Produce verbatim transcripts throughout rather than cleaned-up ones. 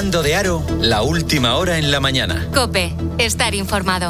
Fernando de Aro, la última hora en la mañana. COPE, estar informado.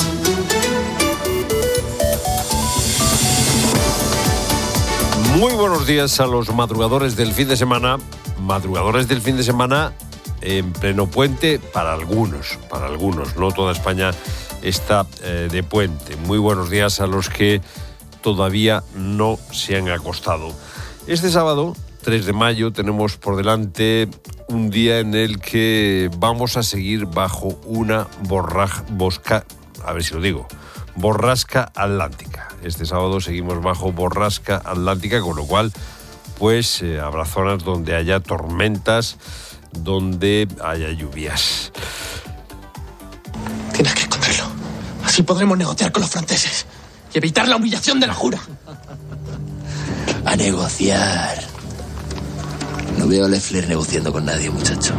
Muy buenos días a los madrugadores del fin de semana. Madrugadores del fin de semana en pleno puente para algunos, para algunos. No toda España está eh, de puente. Muy buenos días a los que todavía no se han acostado. Este sábado, tres de mayo, tenemos por delante un día en el que vamos a seguir bajo una borraja, bosca, a ver si lo digo, borrasca atlántica. Este sábado seguimos bajo borrasca atlántica, con lo cual pues eh, habrá zonas donde haya tormentas, donde haya lluvias. Tienes que esconderlo. Así podremos negociar con los franceses y evitar la humillación de la jura. A negociar. No veo a Leffler negociando con nadie, muchacho.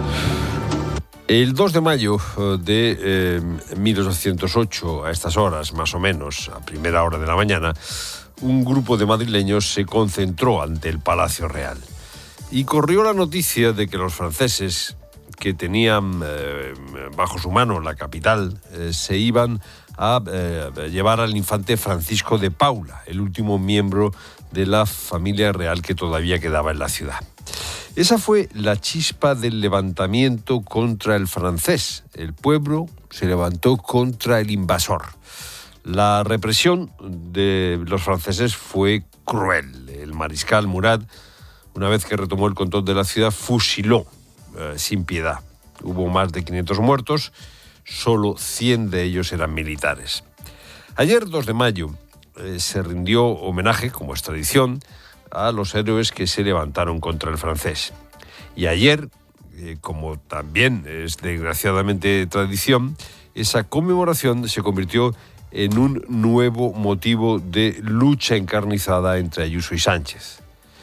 El dos de mayo de eh, mil ochocientos ocho, a estas horas más o menos, a primera hora de la mañana, un grupo de madrileños se concentró ante el Palacio Real. Y corrió la noticia de que los franceses, que tenían eh, bajo su mano la capital, eh, se iban a eh, llevar al infante Francisco de Paula, el último miembro de la familia real que todavía quedaba en la ciudad. Esa fue la chispa del levantamiento contra el francés. El pueblo se levantó contra el invasor. La represión de los franceses fue cruel. El mariscal Murat, una vez que retomó el control de la ciudad, fusiló eh, sin piedad. Hubo más de quinientos muertos, solo cien de ellos eran militares. Ayer, dos de mayo, eh, se rindió homenaje, como es tradición, a los héroes que se levantaron contra el francés. Y ayer, eh, como también es desgraciadamente tradición, esa conmemoración se convirtió en un nuevo motivo de lucha encarnizada entre Ayuso y Sánchez.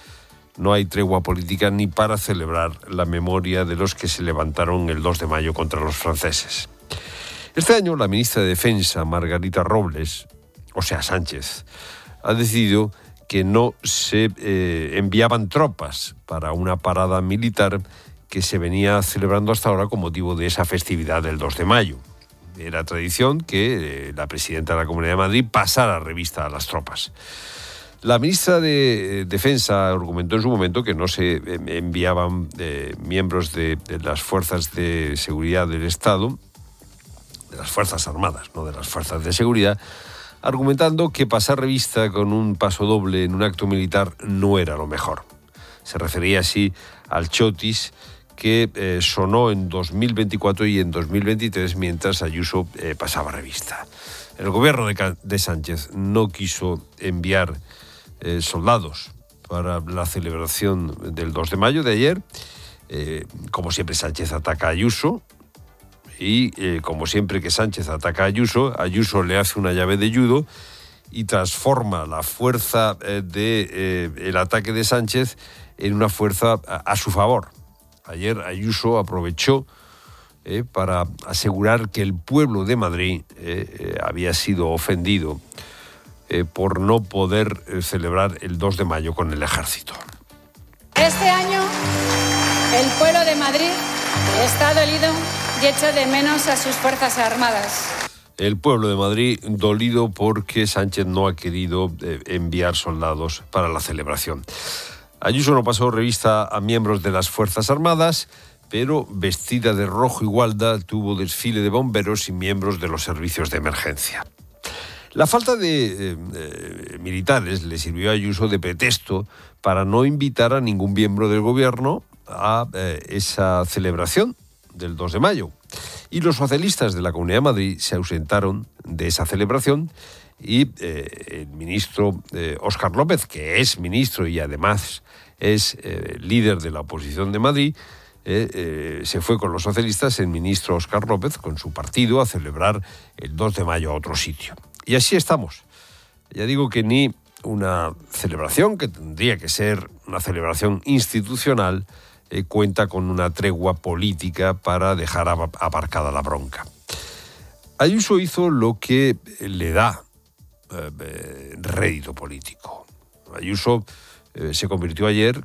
No hay tregua política ni para celebrar la memoria de los que se levantaron el dos de mayo contra los franceses. Este año, la ministra de Defensa, Margarita Robles, o sea, Sánchez, ha decidido que no se eh, enviaban tropas para una parada militar que se venía celebrando hasta ahora con motivo de esa festividad del dos de mayo. Era tradición que eh, la presidenta de la Comunidad de Madrid pasara revista a las tropas. La ministra de Defensa argumentó en su momento que no se enviaban eh, miembros de, de las fuerzas de seguridad del Estado, de las Fuerzas Armadas, no de las fuerzas de seguridad, argumentando que pasar revista con un paso doble en un acto militar no era lo mejor. Se refería así al chotis que eh, sonó en dos mil veinticuatro y en dos mil veintitrés mientras Ayuso eh, pasaba revista. El gobierno de, de Sánchez no quiso enviar eh, soldados para la celebración del dos de mayo de ayer. Eh, como siempre, Sánchez ataca a Ayuso. Y eh, como siempre que Sánchez ataca a Ayuso, Ayuso le hace una llave de judo y transforma la fuerza eh, de eh, el ataque de Sánchez en una fuerza a, a su favor. Ayer Ayuso aprovechó eh, para asegurar que el pueblo de Madrid eh, eh, había sido ofendido eh, por no poder eh, celebrar el dos de mayo con el ejército. Este año el pueblo de Madrid está dolido y echa de menos a sus Fuerzas Armadas. El pueblo de Madrid dolido porque Sánchez no ha querido eh, enviar soldados para la celebración. Ayuso no pasó revista a miembros de las Fuerzas Armadas, pero vestida de rojo igualda tuvo desfile de bomberos y miembros de los servicios de emergencia. La falta de eh, eh, militares le sirvió a Ayuso de pretexto para no invitar a ningún miembro del gobierno a eh, esa celebración del dos de mayo. Y los socialistas de la Comunidad de Madrid se ausentaron de esa celebración y eh, el ministro eh, Óscar López, que es ministro y además es eh, líder de la oposición de Madrid, eh, eh, se fue con los socialistas, el ministro Óscar López, con su partido, a celebrar el dos de mayo a otro sitio. Y así estamos. Ya digo que ni una celebración, que tendría que ser una celebración institucional, eh, cuenta con una tregua política para dejar aparcada la bronca. Ayuso hizo lo que le da eh, rédito político. Ayuso eh, se convirtió ayer,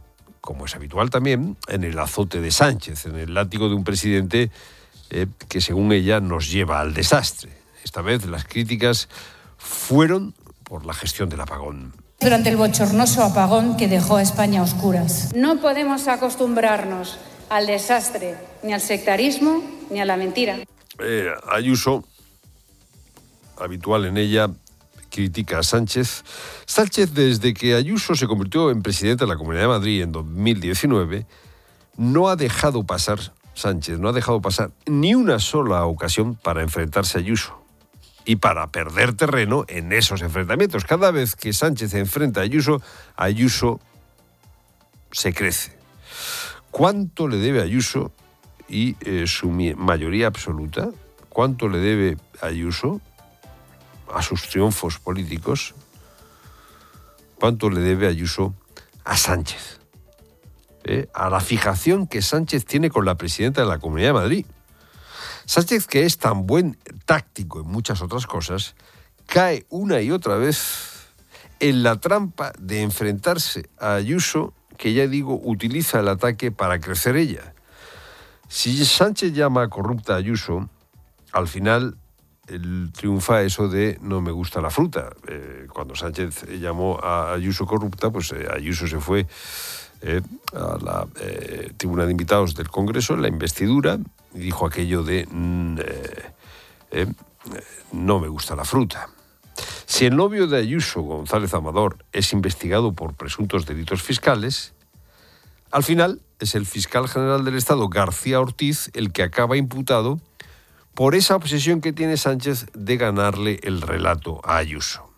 como es habitual también, en el azote de Sánchez, en el látigo de un presidente eh, que, según ella, nos lleva al desastre. Esta vez las críticas fueron por la gestión del apagón. Durante el bochornoso apagón que dejó a España a oscuras. No podemos acostumbrarnos al desastre, ni al sectarismo, ni a la mentira. Eh, Ayuso, habitual en ella, critica a Sánchez. Sánchez, desde que Ayuso se convirtió en presidente de la Comunidad de Madrid en dos mil diecinueve, no ha dejado pasar, Sánchez no ha dejado pasar ni una sola ocasión para enfrentarse a Ayuso y para perder terreno en esos enfrentamientos. Cada vez que Sánchez enfrenta a Ayuso, Ayuso se crece. ¿Cuánto le debe Ayuso y eh, su mayoría absoluta? ¿Cuánto le debe Ayuso a sus triunfos políticos? ¿Cuánto le debe Ayuso a Sánchez? ¿Eh? A la fijación que Sánchez tiene con la presidenta de la Comunidad de Madrid. Sánchez, que es tan buen táctico en muchas otras cosas, cae una y otra vez en la trampa de enfrentarse a Ayuso, que ya digo, utiliza el ataque para crecer ella. Si Sánchez llama corrupta a Ayuso, al final el triunfa eso de no me gusta la fruta. Eh, cuando Sánchez llamó a Ayuso corrupta, pues eh, Ayuso se fue eh, a la eh, tribuna de invitados del Congreso, en la investidura, y dijo aquello de mm, eh, eh, no me gusta la fruta. Si el novio de Ayuso, González Amador, es investigado por presuntos delitos fiscales, al final es el fiscal general del Estado, García Ortiz, el que acaba imputado por esa obsesión que tiene Sánchez de ganarle el relato a Ayuso.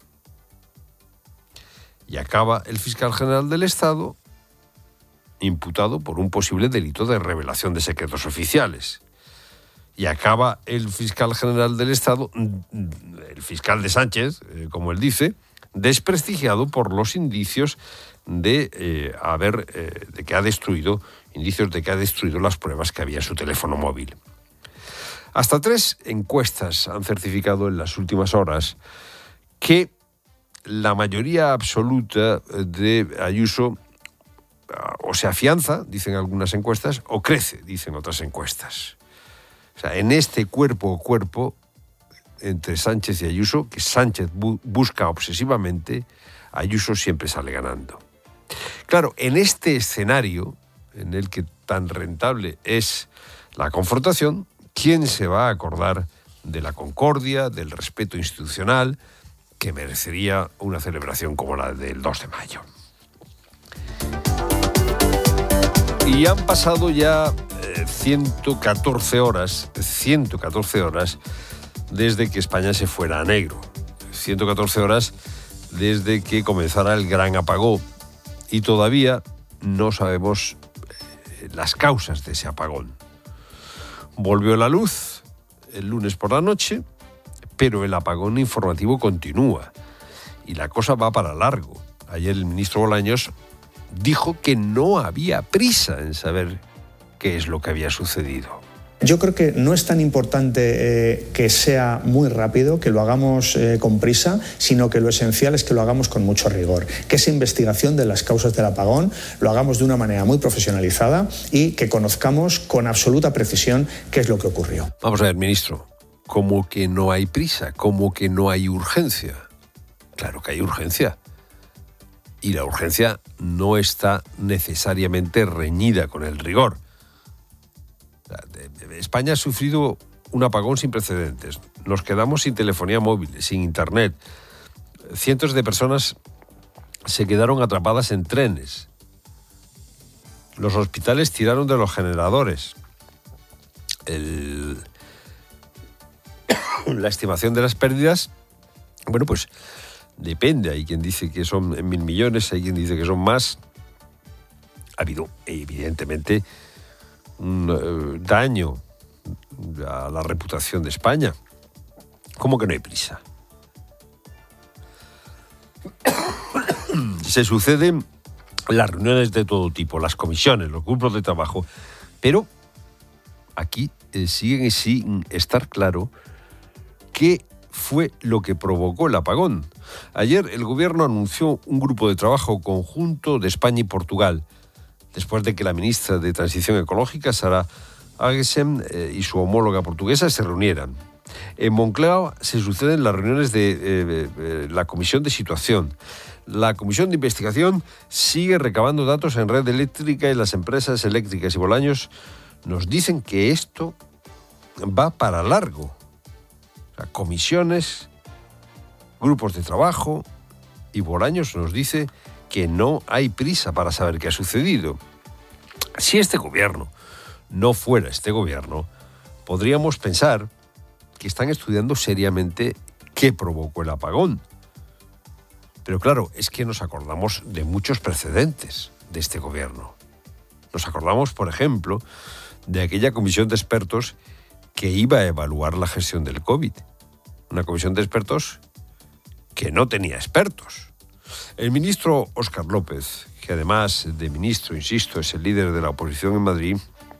Y acaba el fiscal general del Estado imputado por un posible delito de revelación de secretos oficiales. Y acaba el fiscal general del Estado, el fiscal de Sánchez, eh, como él dice, desprestigiado por los indicios de eh, haber, eh, de que ha destruido, indicios de que ha destruido las pruebas que había en su teléfono móvil. Hasta tres encuestas han certificado en las últimas horas que la mayoría absoluta de Ayuso o se afianza, dicen algunas encuestas, o crece, dicen otras encuestas. O sea, en este cuerpo a cuerpo entre Sánchez y Ayuso, que Sánchez bu- busca obsesivamente, Ayuso siempre sale ganando. Claro, en este escenario, en el que tan rentable es la confrontación, ¿quién se va a acordar de la concordia, del respeto institucional, que merecería una celebración como la del dos de mayo? Y han pasado ya eh, ciento catorce horas, ciento catorce horas desde que España se fuera a negro. ciento catorce horas desde que comenzara el gran apagón. Y todavía no sabemos eh, las causas de ese apagón. Volvió la luz el lunes por la noche, pero el apagón informativo continúa y la cosa va para largo. Ayer el ministro Bolaños dijo que no había prisa en saber qué es lo que había sucedido. Yo creo que no es tan importante eh, que sea muy rápido, que lo hagamos eh, con prisa, sino que lo esencial es que lo hagamos con mucho rigor, que esa investigación de las causas del apagón lo hagamos de una manera muy profesionalizada y que conozcamos con absoluta precisión qué es lo que ocurrió. Vamos a ver, ministro, ¿cómo que no hay prisa? ¿Cómo que no hay urgencia? Claro que hay urgencia. Y la urgencia no está necesariamente reñida con el rigor. España ha sufrido un apagón sin precedentes. Nos quedamos sin telefonía móvil, sin internet. Cientos de personas se quedaron atrapadas en trenes. Los hospitales tiraron de los generadores. El... La estimación de las pérdidas, bueno, pues depende. Hay quien dice que son mil millones, hay quien dice que son más. Ha habido, evidentemente, un uh, daño a la reputación de España. ¿Cómo que no hay prisa? Se suceden las reuniones de todo tipo, las comisiones, los grupos de trabajo, pero aquí eh, sigue sin estar claro qué fue lo que provocó el apagón. Ayer el gobierno anunció un grupo de trabajo conjunto de España y Portugal, después de que la ministra de Transición Ecológica, Sara Agesen, eh, y su homóloga portuguesa se reunieran. En Moncloa se suceden las reuniones de eh, eh, la Comisión de Situación. La Comisión de Investigación sigue recabando datos en Red Eléctrica y las empresas eléctricas y Bolaños nos dicen que esto va para largo. O sea, comisiones, grupos de trabajo, y Bolaños nos dice que no hay prisa para saber qué ha sucedido. Si este gobierno no fuera este gobierno, podríamos pensar que están estudiando seriamente qué provocó el apagón. Pero claro, es que nos acordamos de muchos precedentes de este gobierno. Nos acordamos, por ejemplo, de aquella comisión de expertos que iba a evaluar la gestión del COVID. Una comisión de expertos que no tenía expertos. El ministro Óscar López, que además de ministro, insisto, es el líder de la oposición en Madrid,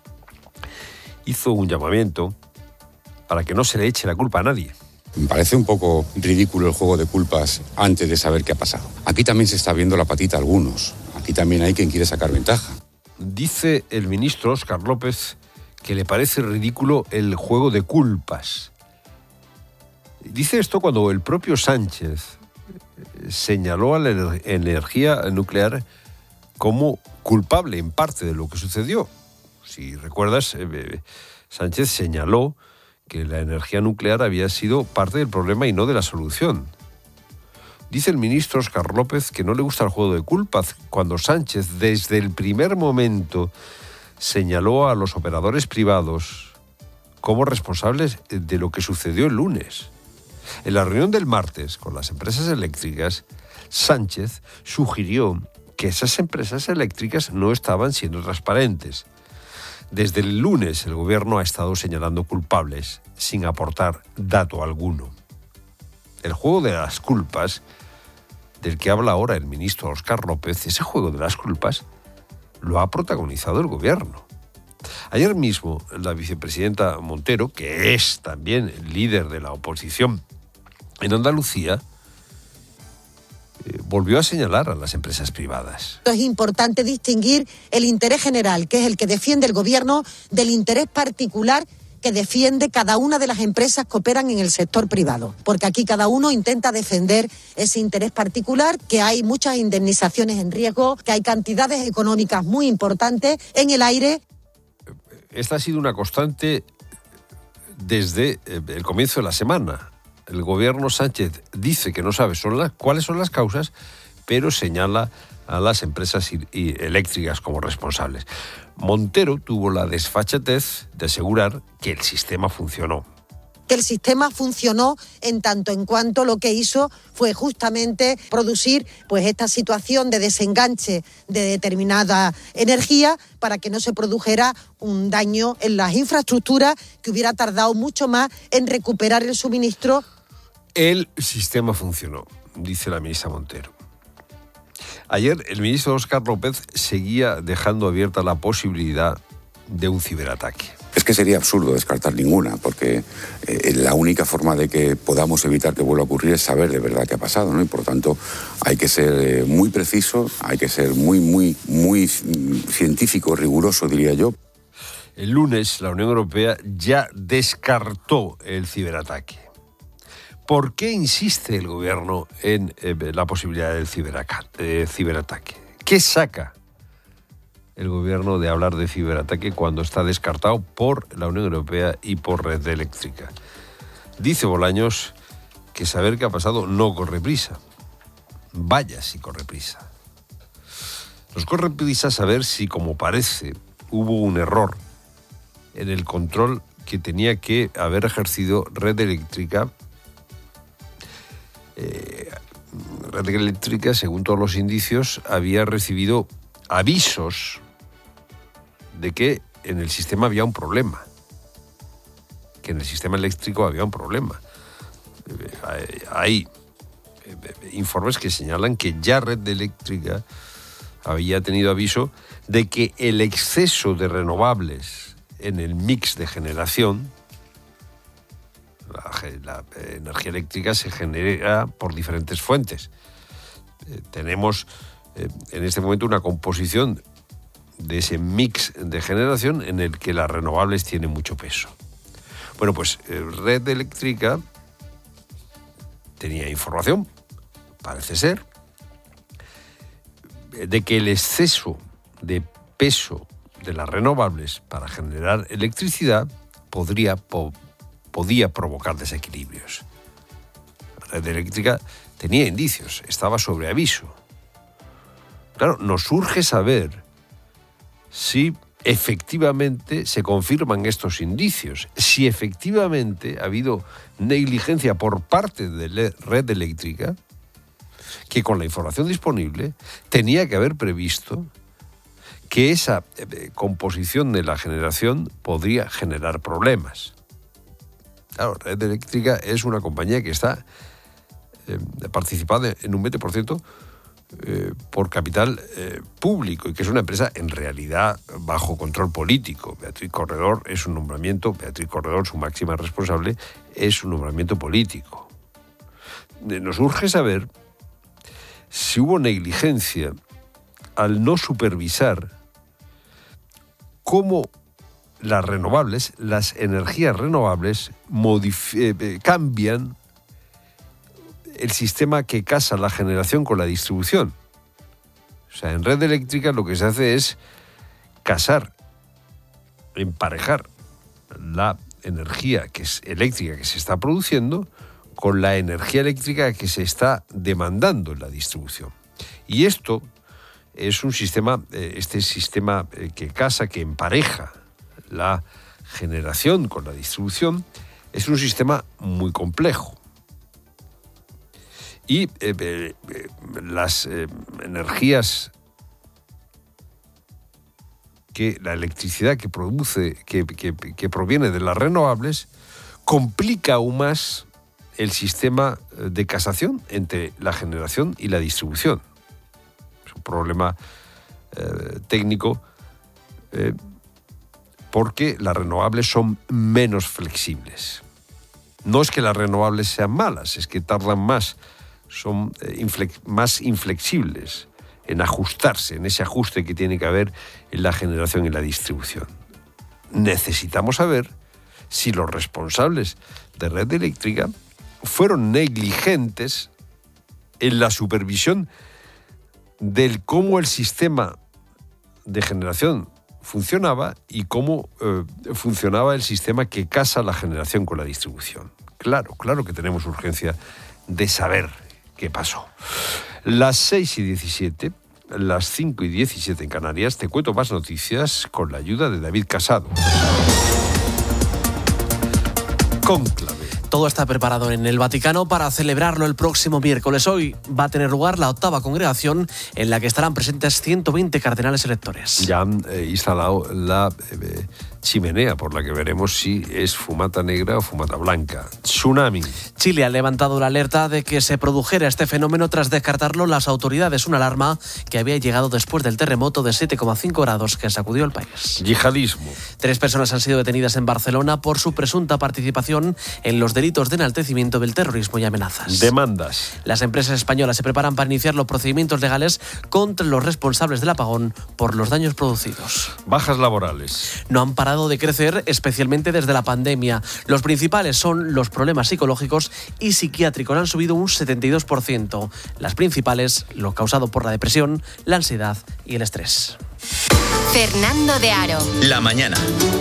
hizo un llamamiento para que no se le eche la culpa a nadie. Me parece un poco ridículo el juego de culpas antes de saber qué ha pasado. Aquí también se está viendo la patita a algunos. Aquí también hay quien quiere sacar ventaja. Dice el ministro Óscar López que le parece ridículo el juego de culpas. Dice esto cuando el propio Sánchez señaló a la energía nuclear como culpable en parte de lo que sucedió. Si recuerdas, Sánchez señaló que la energía nuclear había sido parte del problema y no de la solución. Dice el ministro Óscar López que no le gusta el juego de culpas cuando Sánchez desde el primer momento señaló a los operadores privados como responsables de lo que sucedió el lunes. En la reunión del martes con las empresas eléctricas, Sánchez sugirió que esas empresas eléctricas no estaban siendo transparentes. Desde el lunes el gobierno ha estado señalando culpables sin aportar dato alguno. El juego de las culpas, del que habla ahora el ministro Óscar López, ese juego de las culpas, lo ha protagonizado el gobierno. Ayer mismo la vicepresidenta Montero, que es también líder de la oposición en Andalucía, volvió a señalar a las empresas privadas. Es importante distinguir el interés general, que es el que defiende el gobierno, del interés particular que defiende cada una de las empresas que operan en el sector privado. Porque aquí cada uno intenta defender ese interés particular, que hay muchas indemnizaciones en riesgo, que hay cantidades económicas muy importantes en el aire. Esta ha sido una constante desde el comienzo de la semana. El gobierno Sánchez dice que no sabe son las, cuáles son las causas, pero señala a las empresas y, y eléctricas como responsables. Montero tuvo la desfachatez de asegurar que el sistema funcionó. Que el sistema funcionó en tanto en cuanto lo que hizo fue justamente producir pues esta situación de desenganche de determinada energía para que no se produjera un daño en las infraestructuras que hubiera tardado mucho más en recuperar el suministro. El sistema funcionó, dice la ministra Montero. Ayer el ministro Óscar López seguía dejando abierta la posibilidad de un ciberataque. Es que sería absurdo descartar ninguna, porque eh, la única forma de que podamos evitar que vuelva a ocurrir es saber de verdad qué ha pasado, ¿no? Y por lo tanto hay que ser eh, muy preciso, hay que ser muy, muy, muy científico, riguroso, diría yo. El lunes la Unión Europea ya descartó el ciberataque. ¿Por qué insiste el gobierno en eh, la posibilidad del ciberataque? ciberataque? ¿Qué saca el gobierno de hablar de ciberataque cuando está descartado por la Unión Europea y por Red Eléctrica? Dice Bolaños que saber qué ha pasado no corre prisa. Vaya si corre prisa. Nos corre prisa saber si, como parece, hubo un error en el control que tenía que haber ejercido Red Eléctrica. Eh, Red Eléctrica, según todos los indicios, había recibido avisos de que en el sistema había un problema, que en el sistema eléctrico había un problema. Eh, hay eh, informes que señalan que ya Red Eléctrica había tenido aviso de que el exceso de renovables en el mix de generación, la, la energía eléctrica se genera por diferentes fuentes. Eh, tenemos eh, en este momento una composición de ese mix de generación en el que las renovables tienen mucho peso. Bueno, pues eh, Red Eléctrica tenía información, parece ser, de que el exceso de peso de las renovables para generar electricidad podría, po, podía provocar desequilibrios. La Red Eléctrica tenía indicios, estaba sobre aviso. Claro, nos urge saber si efectivamente se confirman estos indicios, si efectivamente ha habido negligencia por parte de la Red Eléctrica, que con la información disponible tenía que haber previsto que esa eh, composición de la generación podría generar problemas. Claro, Red Eléctrica es una compañía que está eh, participada en un veinte por ciento eh, por capital eh, público y que es una empresa en realidad bajo control político. Beatriz Corredor es un nombramiento, Beatriz Corredor, su máxima responsable, es un nombramiento político. Nos urge saber si hubo negligencia al no supervisar cómo las renovables, las energías renovables, modif- eh, cambian el sistema que casa la generación con la distribución. O sea, en Red Eléctrica lo que se hace es casar, emparejar la energía que es eléctrica que se está produciendo con la energía eléctrica que se está demandando en la distribución. Y esto es un sistema, este sistema que casa, que empareja la generación con la distribución, es un sistema muy complejo. Y eh, eh, las eh, energías, que la electricidad que produce, que, que, que proviene de las renovables, complica aún más el sistema de casación entre la generación y la distribución. Es un problema eh, técnico eh, porque las renovables son menos flexibles. No es que las renovables sean malas, es que tardan más, son eh, inflex- más inflexibles en ajustarse, en ese ajuste que tiene que haber en la generación y la distribución. Necesitamos saber si los responsables de Red Eléctrica fueron negligentes en la supervisión del cómo el sistema de generación funcionaba y cómo eh, funcionaba el sistema que casa la generación con la distribución. Claro, claro que tenemos urgencia de saber qué pasó. Las seis y diecisiete, las cinco y diecisiete en Canarias, te cuento más noticias con la ayuda de David Casado. Cónclave. Todo está preparado en el Vaticano para celebrarlo el próximo miércoles. Hoy va a tener lugar la octava congregación en la que estarán presentes ciento veinte cardenales electores. Ya han eh, instalado la eh, chimenea por la que veremos si es fumata negra o fumata blanca. Tsunami. Chile ha levantado la alerta de que se produjera este fenómeno tras descartarlo las autoridades, una alarma que había llegado después del terremoto de siete coma cinco grados que sacudió el país. Yihadismo. Tres personas han sido detenidas en Barcelona por su presunta participación en los delitos de enaltecimiento del terrorismo y amenazas. Demandas. Las empresas españolas se preparan para iniciar los procedimientos legales contra los responsables del apagón por los daños producidos. Bajas laborales. No han parado de crecer, especialmente desde la pandemia. Los principales son los problemas psicológicos y psiquiátricos, han subido un setenta y dos por ciento. Las principales, lo causado por la depresión, la ansiedad y el estrés. Fernando de Aro. La mañana.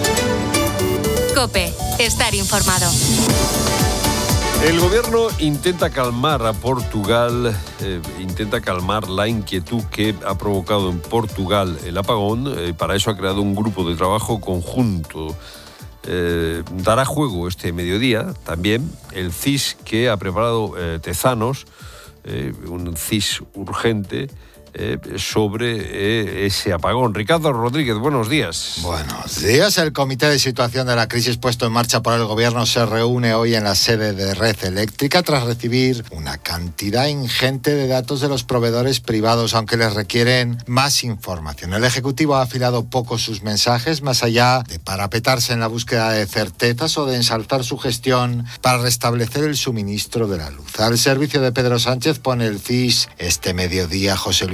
COPE. Estar informado. El gobierno intenta calmar a Portugal, eh, intenta calmar la inquietud que ha provocado en Portugal el apagón. Eh, para eso ha creado un grupo de trabajo conjunto. Eh, dará juego este mediodía también el C I S que ha preparado eh, Tezanos, eh, un C I S urgente, Eh, sobre eh, ese apagón. Ricardo Rodríguez, buenos días. Buenos días. El Comité de Situación de la Crisis puesto en marcha por el Gobierno se reúne hoy en la sede de Red Eléctrica tras recibir una cantidad ingente de datos de los proveedores privados, aunque les requieren más información. El Ejecutivo ha afilado poco sus mensajes, más allá de parapetarse en la búsqueda de certezas o de ensalzar su gestión para restablecer el suministro de la luz. Al servicio de Pedro Sánchez pone el C I S este mediodía José Luis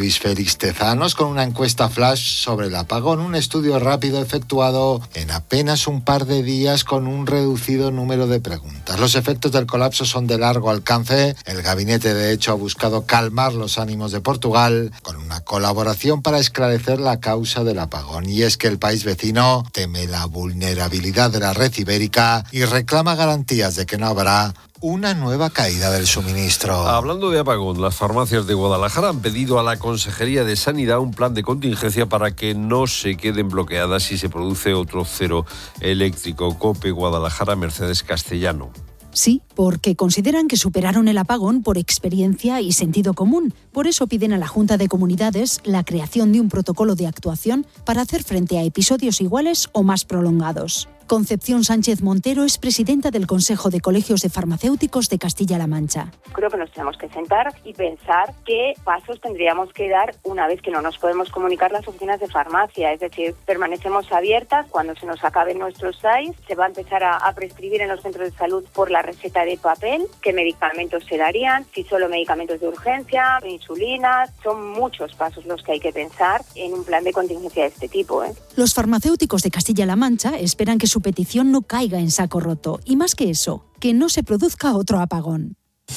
Luis Félix Tezanos con una encuesta flash sobre el apagón, un estudio rápido efectuado en apenas un par de días con un reducido número de preguntas. Los efectos del colapso son de largo alcance. El gabinete, de hecho, ha buscado calmar los ánimos de Portugal con una colaboración para esclarecer la causa del apagón. Y es que el país vecino teme la vulnerabilidad de la red ibérica y reclama garantías de que no habrá una nueva caída del suministro. Hablando de apagón, las farmacias de Guadalajara han pedido a la Consejería de Sanidad un plan de contingencia para que no se queden bloqueadas si se produce otro cero eléctrico. COPE Guadalajara, Mercedes Castellano. Sí, porque consideran que superaron el apagón por experiencia y sentido común. Por eso piden a la Junta de Comunidades la creación de un protocolo de actuación para hacer frente a episodios iguales o más prolongados. Concepción Sánchez Montero es presidenta del Consejo de Colegios de Farmacéuticos de Castilla-La Mancha. Creo que nos tenemos que sentar y pensar qué pasos tendríamos que dar una vez que no nos podemos comunicar las oficinas de farmacia. Es decir, permanecemos abiertas. Cuando se nos acaben nuestros S A I S, se va a empezar a, a prescribir en los centros de salud por la receta de papel. ¿Qué medicamentos se darían? Si solo medicamentos de urgencia, insulinas. Son muchos pasos los que hay que pensar en un plan de contingencia de este tipo, ¿eh? Los farmacéuticos de Castilla-La Mancha esperan que su petición no caiga en saco roto. Y más que eso, que no se produzca otro apagón.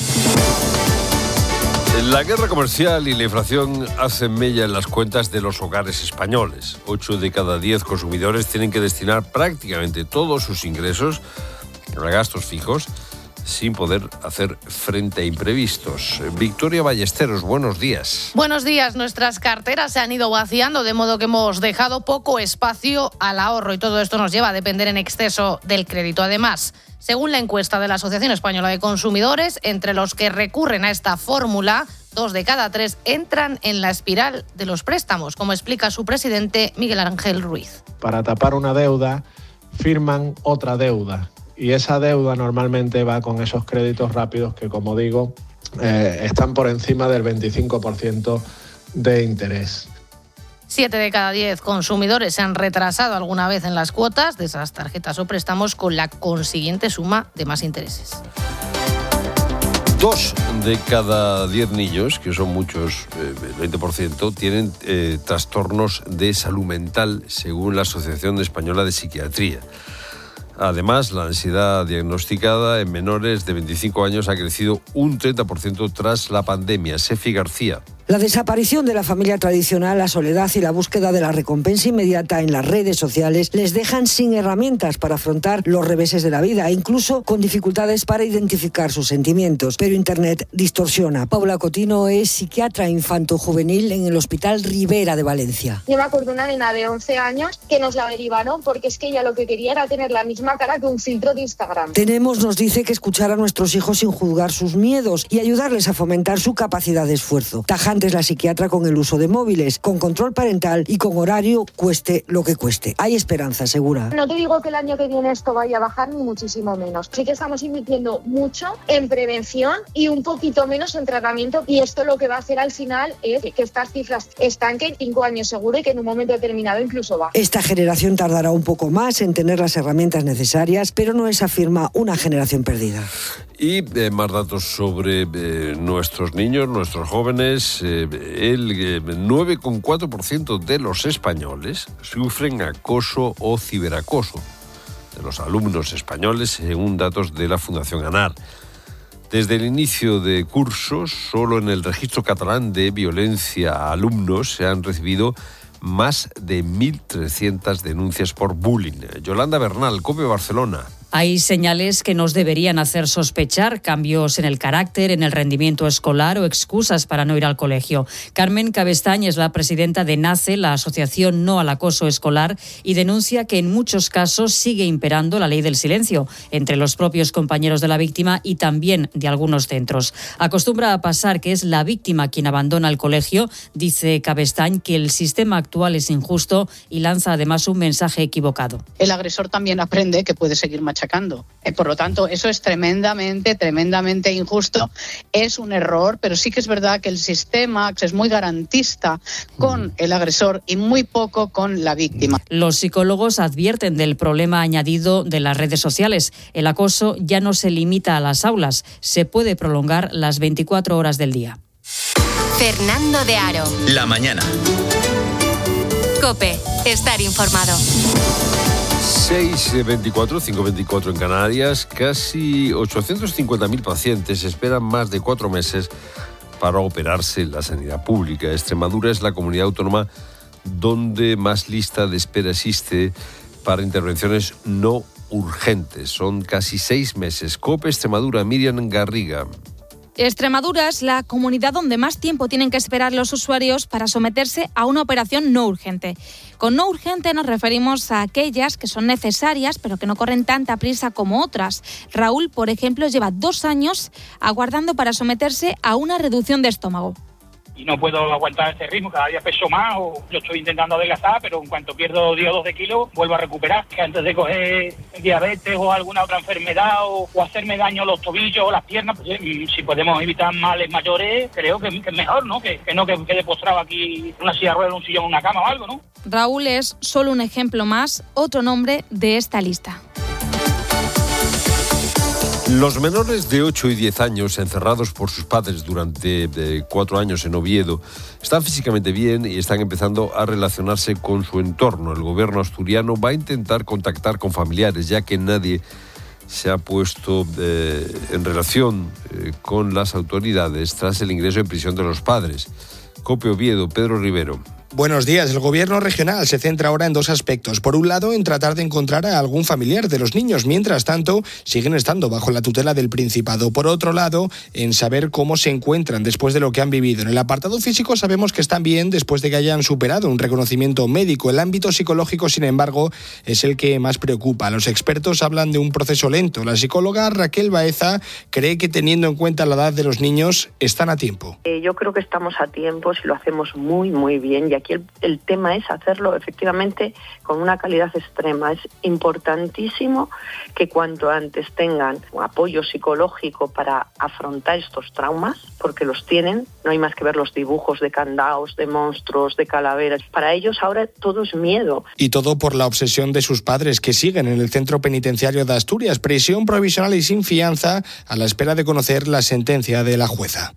La guerra comercial y la inflación hacen mella en las cuentas de los hogares españoles. Ocho de cada diez consumidores tienen que destinar prácticamente todos sus ingresos a gastos fijos sin poder hacer frente a imprevistos. Victoria Ballesteros, buenos días. Buenos días. Nuestras carteras se han ido vaciando, de modo que hemos dejado poco espacio al ahorro y todo esto nos lleva a depender en exceso del crédito. Además, según la encuesta de la Asociación Española de Consumidores, entre los que recurren a esta fórmula, dos de cada tres entran en la espiral de los préstamos, como explica su presidente Miguel Ángel Ruiz. Para tapar una deuda, firman otra deuda. Y esa deuda normalmente va con esos créditos rápidos que, como digo, eh, están por encima del veinticinco por ciento de interés. Siete de cada diez consumidores se han retrasado alguna vez en las cuotas de esas tarjetas o préstamos con la consiguiente suma de más intereses. Dos de cada diez niños, que son muchos, eh, el veinte por ciento, tienen eh, trastornos de salud mental, según la Asociación Española de Psiquiatría. Además, la ansiedad diagnosticada en menores de veinticinco años ha crecido un treinta por ciento tras la pandemia. Sefi García. La desaparición de la familia tradicional, la soledad y la búsqueda de la recompensa inmediata en las redes sociales les dejan sin herramientas para afrontar los reveses de la vida e incluso con dificultades para identificar sus sentimientos. Pero Internet distorsiona. Paula Cotino es psiquiatra infanto-juvenil en el Hospital Ribera de Valencia. Yo me acuerdo de una nena de once años que nos la derivaron porque es que ella lo que quería era tener la misma cara que un filtro de Instagram. Tenemos, nos dice, que escuchar a nuestros hijos sin juzgar sus miedos y ayudarles a fomentar su capacidad de esfuerzo. Tajante es la psiquiatra con el uso de móviles, con control parental y con horario, cueste lo que cueste. Hay esperanza, asegura. No te digo que el año que viene esto vaya a bajar, ni muchísimo menos. Sí que estamos invirtiendo mucho en prevención y un poquito menos en tratamiento, y esto lo que va a hacer al final es que estas cifras estanquen cinco años seguro y que en un momento determinado incluso bajen. Esta generación tardará un poco más en tener las herramientas necesarias, pero no es, afirma, una generación perdida. Y eh, más datos sobre eh, nuestros niños, nuestros jóvenes. Eh, el eh, nueve coma cuatro por ciento de los españoles sufren acoso o ciberacoso de los alumnos españoles, según datos de la Fundación ANAR. Desde el inicio de cursos, solo en el registro catalán de violencia a alumnos se han recibido más de mil trescientas denuncias por bullying. Yolanda Bernal, COPE Barcelona. Hay señales que nos deberían hacer sospechar, cambios en el carácter, en el rendimiento escolar o excusas para no ir al colegio. Carmen Cabestañ es la presidenta de NACE, la Asociación No al Acoso Escolar, y denuncia que en muchos casos sigue imperando la ley del silencio entre los propios compañeros de la víctima y también de algunos centros. Acostumbra a pasar que es la víctima quien abandona el colegio. Dice Cabestañ que el sistema actual es injusto y lanza además un mensaje equivocado. El agresor también aprende que puede seguir machacando. Por lo tanto, eso es tremendamente, tremendamente injusto. Es un error, pero sí que es verdad que el sistema es muy garantista con el agresor y muy poco con la víctima. Los psicólogos advierten del problema añadido de las redes sociales. El acoso ya no se limita a las aulas, se puede prolongar las veinticuatro horas del día. Fernando de Aro. La mañana. COPE. Estar informado. seis veinticuatro, cinco veinticuatro en Canarias. Casi ochocientos cincuenta mil pacientes esperan más de cuatro meses para operarse en la sanidad pública. Extremadura es la comunidad autónoma donde más lista de espera existe para intervenciones no urgentes. Son casi seis meses. COPE Extremadura, Miriam Garriga. Extremadura es la comunidad donde más tiempo tienen que esperar los usuarios para someterse a una operación no urgente. Con no urgente nos referimos a aquellas que son necesarias pero que no corren tanta prisa como otras. Raúl, por ejemplo, lleva dos años aguardando para someterse a una reducción de estómago. Y no puedo aguantar ese ritmo, cada día peso más, o yo estoy intentando adelgazar, pero en cuanto pierdo diez o doce kilos, vuelvo a recuperar, que antes de coger diabetes o alguna otra enfermedad, o, o hacerme daño a los tobillos o las piernas, pues, si podemos evitar males mayores, creo que, que es mejor, ¿no? Que, que no que quede postrado aquí en una silla de ruedas, un sillón, una cama o algo, ¿no? Raúl es solo un ejemplo más, otro nombre de esta lista. Los menores de ocho y diez años, encerrados por sus padres durante eh, cuatro años en Oviedo, están físicamente bien y están empezando a relacionarse con su entorno. El gobierno asturiano va a intentar contactar con familiares, ya que nadie se ha puesto eh, en relación eh, con las autoridades tras el ingreso en prisión de los padres. COPE Oviedo, Pedro Rivero. Buenos días. El gobierno regional se centra ahora en dos aspectos. Por un lado, en tratar de encontrar a algún familiar de los niños. Mientras tanto, siguen estando bajo la tutela del Principado. Por otro lado, en saber cómo se encuentran después de lo que han vivido. En el apartado físico sabemos que están bien después de que hayan superado un reconocimiento médico. El ámbito psicológico, sin embargo, es el que más preocupa. Los expertos hablan de un proceso lento. La psicóloga Raquel Baeza cree que, teniendo en cuenta la edad de los niños, están a tiempo. Eh, yo creo que estamos a tiempo si lo hacemos muy, muy bien. Y aquí el, el tema es hacerlo efectivamente con una calidad extrema. Es importantísimo que cuanto antes tengan un apoyo psicológico para afrontar estos traumas, porque los tienen. No hay más que ver los dibujos de candados, de monstruos, de calaveras. Para ellos ahora todo es miedo. Y todo por la obsesión de sus padres, que siguen en el centro penitenciario de Asturias. Prisión provisional y sin fianza, a la espera de conocer la sentencia de la jueza.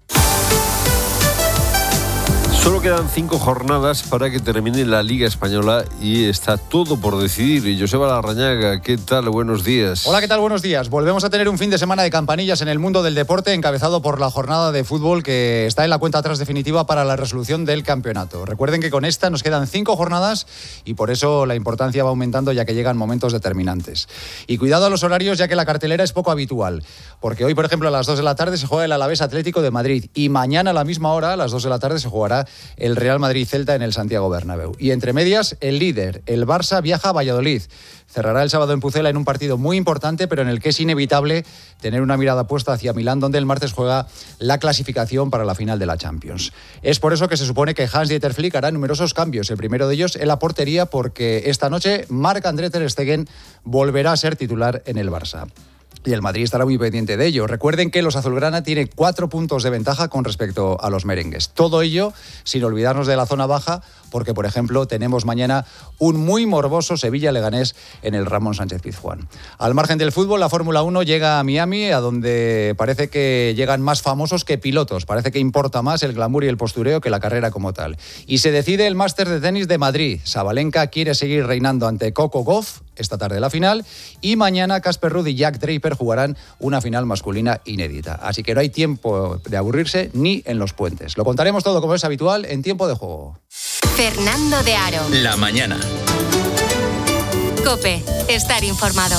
Solo quedan cinco jornadas para que termine la Liga Española y está todo por decidir. Y Joseba Larrañaga, ¿qué tal? Buenos días. Hola, ¿qué tal? Buenos días. Volvemos a tener un fin de semana de campanillas en el mundo del deporte, encabezado por la jornada de fútbol que está en la cuenta atrás definitiva para la resolución del campeonato. Recuerden que con esta nos quedan cinco jornadas y por eso la importancia va aumentando, ya que llegan momentos determinantes. Y cuidado a los horarios, ya que la cartelera es poco habitual, porque hoy, por ejemplo, a las dos de la tarde se juega el Alavés Atlético de Madrid y mañana a la misma hora, a las dos de la tarde, se jugará el Real Madrid-Celta en el Santiago Bernabéu. Y entre medias, el líder, el Barça, viaja a Valladolid. Cerrará el sábado en Pucela en un partido muy importante, pero en el que es inevitable tener una mirada puesta hacia Milán, donde el martes juega la clasificación para la final de la Champions. Es por eso que se supone que Hans-Dieter Flick hará numerosos cambios. El primero de ellos en la portería, porque esta noche Marc-André ter Stegen volverá a ser titular en el Barça. Y el Madrid estará muy pendiente de ello. Recuerden que los azulgrana tienen cuatro puntos de ventaja con respecto a los merengues. Todo ello sin olvidarnos de la zona baja, porque, por ejemplo, tenemos mañana un muy morboso Sevilla-Leganés en el Ramón Sánchez Pizjuán. Al margen del fútbol, la Fórmula uno llega a Miami, a donde parece que llegan más famosos que pilotos. Parece que importa más el glamour y el postureo que la carrera como tal. Y se decide el Máster de Tenis de Madrid. Sabalenka quiere seguir reinando ante Coco Gauff, esta tarde la final, y mañana Casper Ruud y Jack Draper jugarán una final masculina inédita. Así que no hay tiempo de aburrirse ni en los puentes. Lo contaremos todo como es habitual en Tiempo de Juego. Fernando de Aro. La mañana. COPE. Estar informado.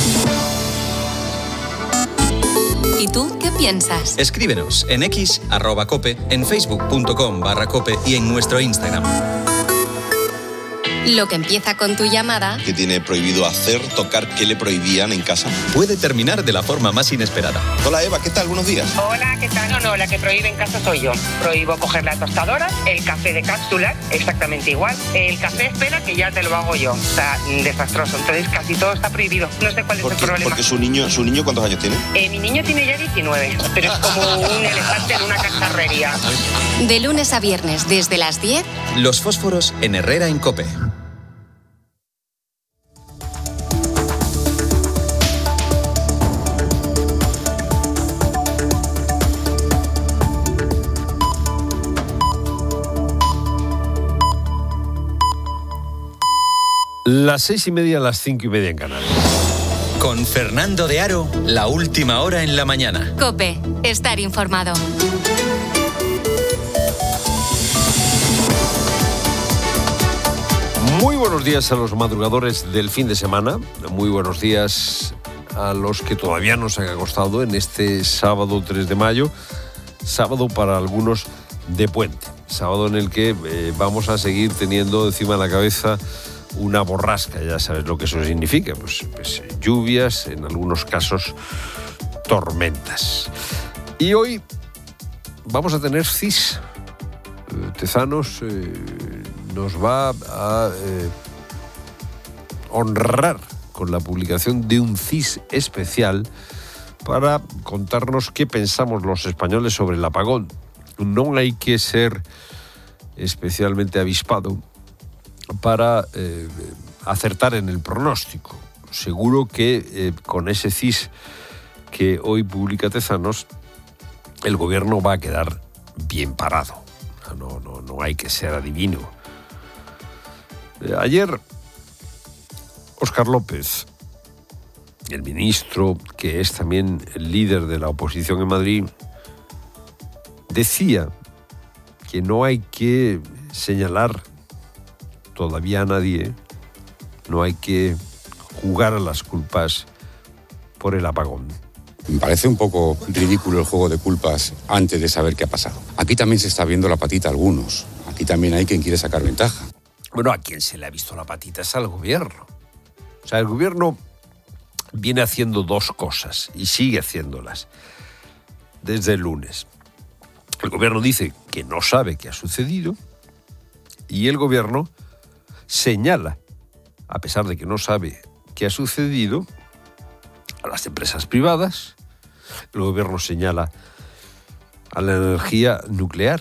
¿Y tú qué piensas? Escríbenos en X, arroba cope, en facebook punto com barra cope y en nuestro Instagram. Lo que empieza con tu llamada... ¿Qué tiene prohibido hacer, tocar? ¿Qué le prohibían en casa? Puede terminar de la forma más inesperada. Hola Eva, ¿qué tal? Buenos días. Hola, ¿qué tal? No, no, la que prohíbe en casa soy yo. Prohíbo coger la tostadora, el café de cápsulas, exactamente igual. El café espera que ya te lo hago yo. Está desastroso, entonces casi todo está prohibido. No sé cuál es el problema. Porque su niño, ¿su niño cuántos años tiene? Eh, mi niño tiene ya diecinueve, pero es como un elefante en una cacharrería. De lunes a viernes, desde las diez... Los fósforos en Herrera en COPE. Las seis y media, las cinco y media en Canarias. Con Fernando de Aro, la última hora en la mañana. COPE, estar informado. Muy buenos días a los madrugadores del fin de semana. Muy buenos días a los que todavía no se han acostado en este sábado tres de mayo. Sábado para algunos de puente. Sábado en el que eh, vamos a seguir teniendo encima de la cabeza una borrasca. Ya sabes lo que eso significa. Pues, pues lluvias, en algunos casos tormentas. Y hoy vamos a tener C I S. Eh, Tezanos eh, nos va a eh, honrar con la publicación de un C I S especial para contarnos qué pensamos los españoles sobre el apagón. No hay que ser especialmente avispado para eh, acertar en el pronóstico. Seguro que eh, con ese C I S que hoy publica Tezanos, el gobierno va a quedar bien parado. No, no, no hay que ser adivino. Eh, ayer, Óscar López, el ministro, que es también el líder de la oposición en Madrid, decía que no hay que señalar todavía a nadie, no hay que jugar a las culpas por el apagón. Me parece un poco ridículo el juego de culpas antes de saber qué ha pasado. Aquí también se está viendo la patita a algunos. Aquí también hay quien quiere sacar ventaja. Bueno, a quien se le ha visto la patita es al gobierno. O sea, el gobierno viene haciendo dos cosas y sigue haciéndolas desde el lunes. El gobierno dice que no sabe qué ha sucedido y el gobierno señala, a pesar de que no sabe qué ha sucedido, a las empresas privadas. El gobierno señala a la energía nuclear.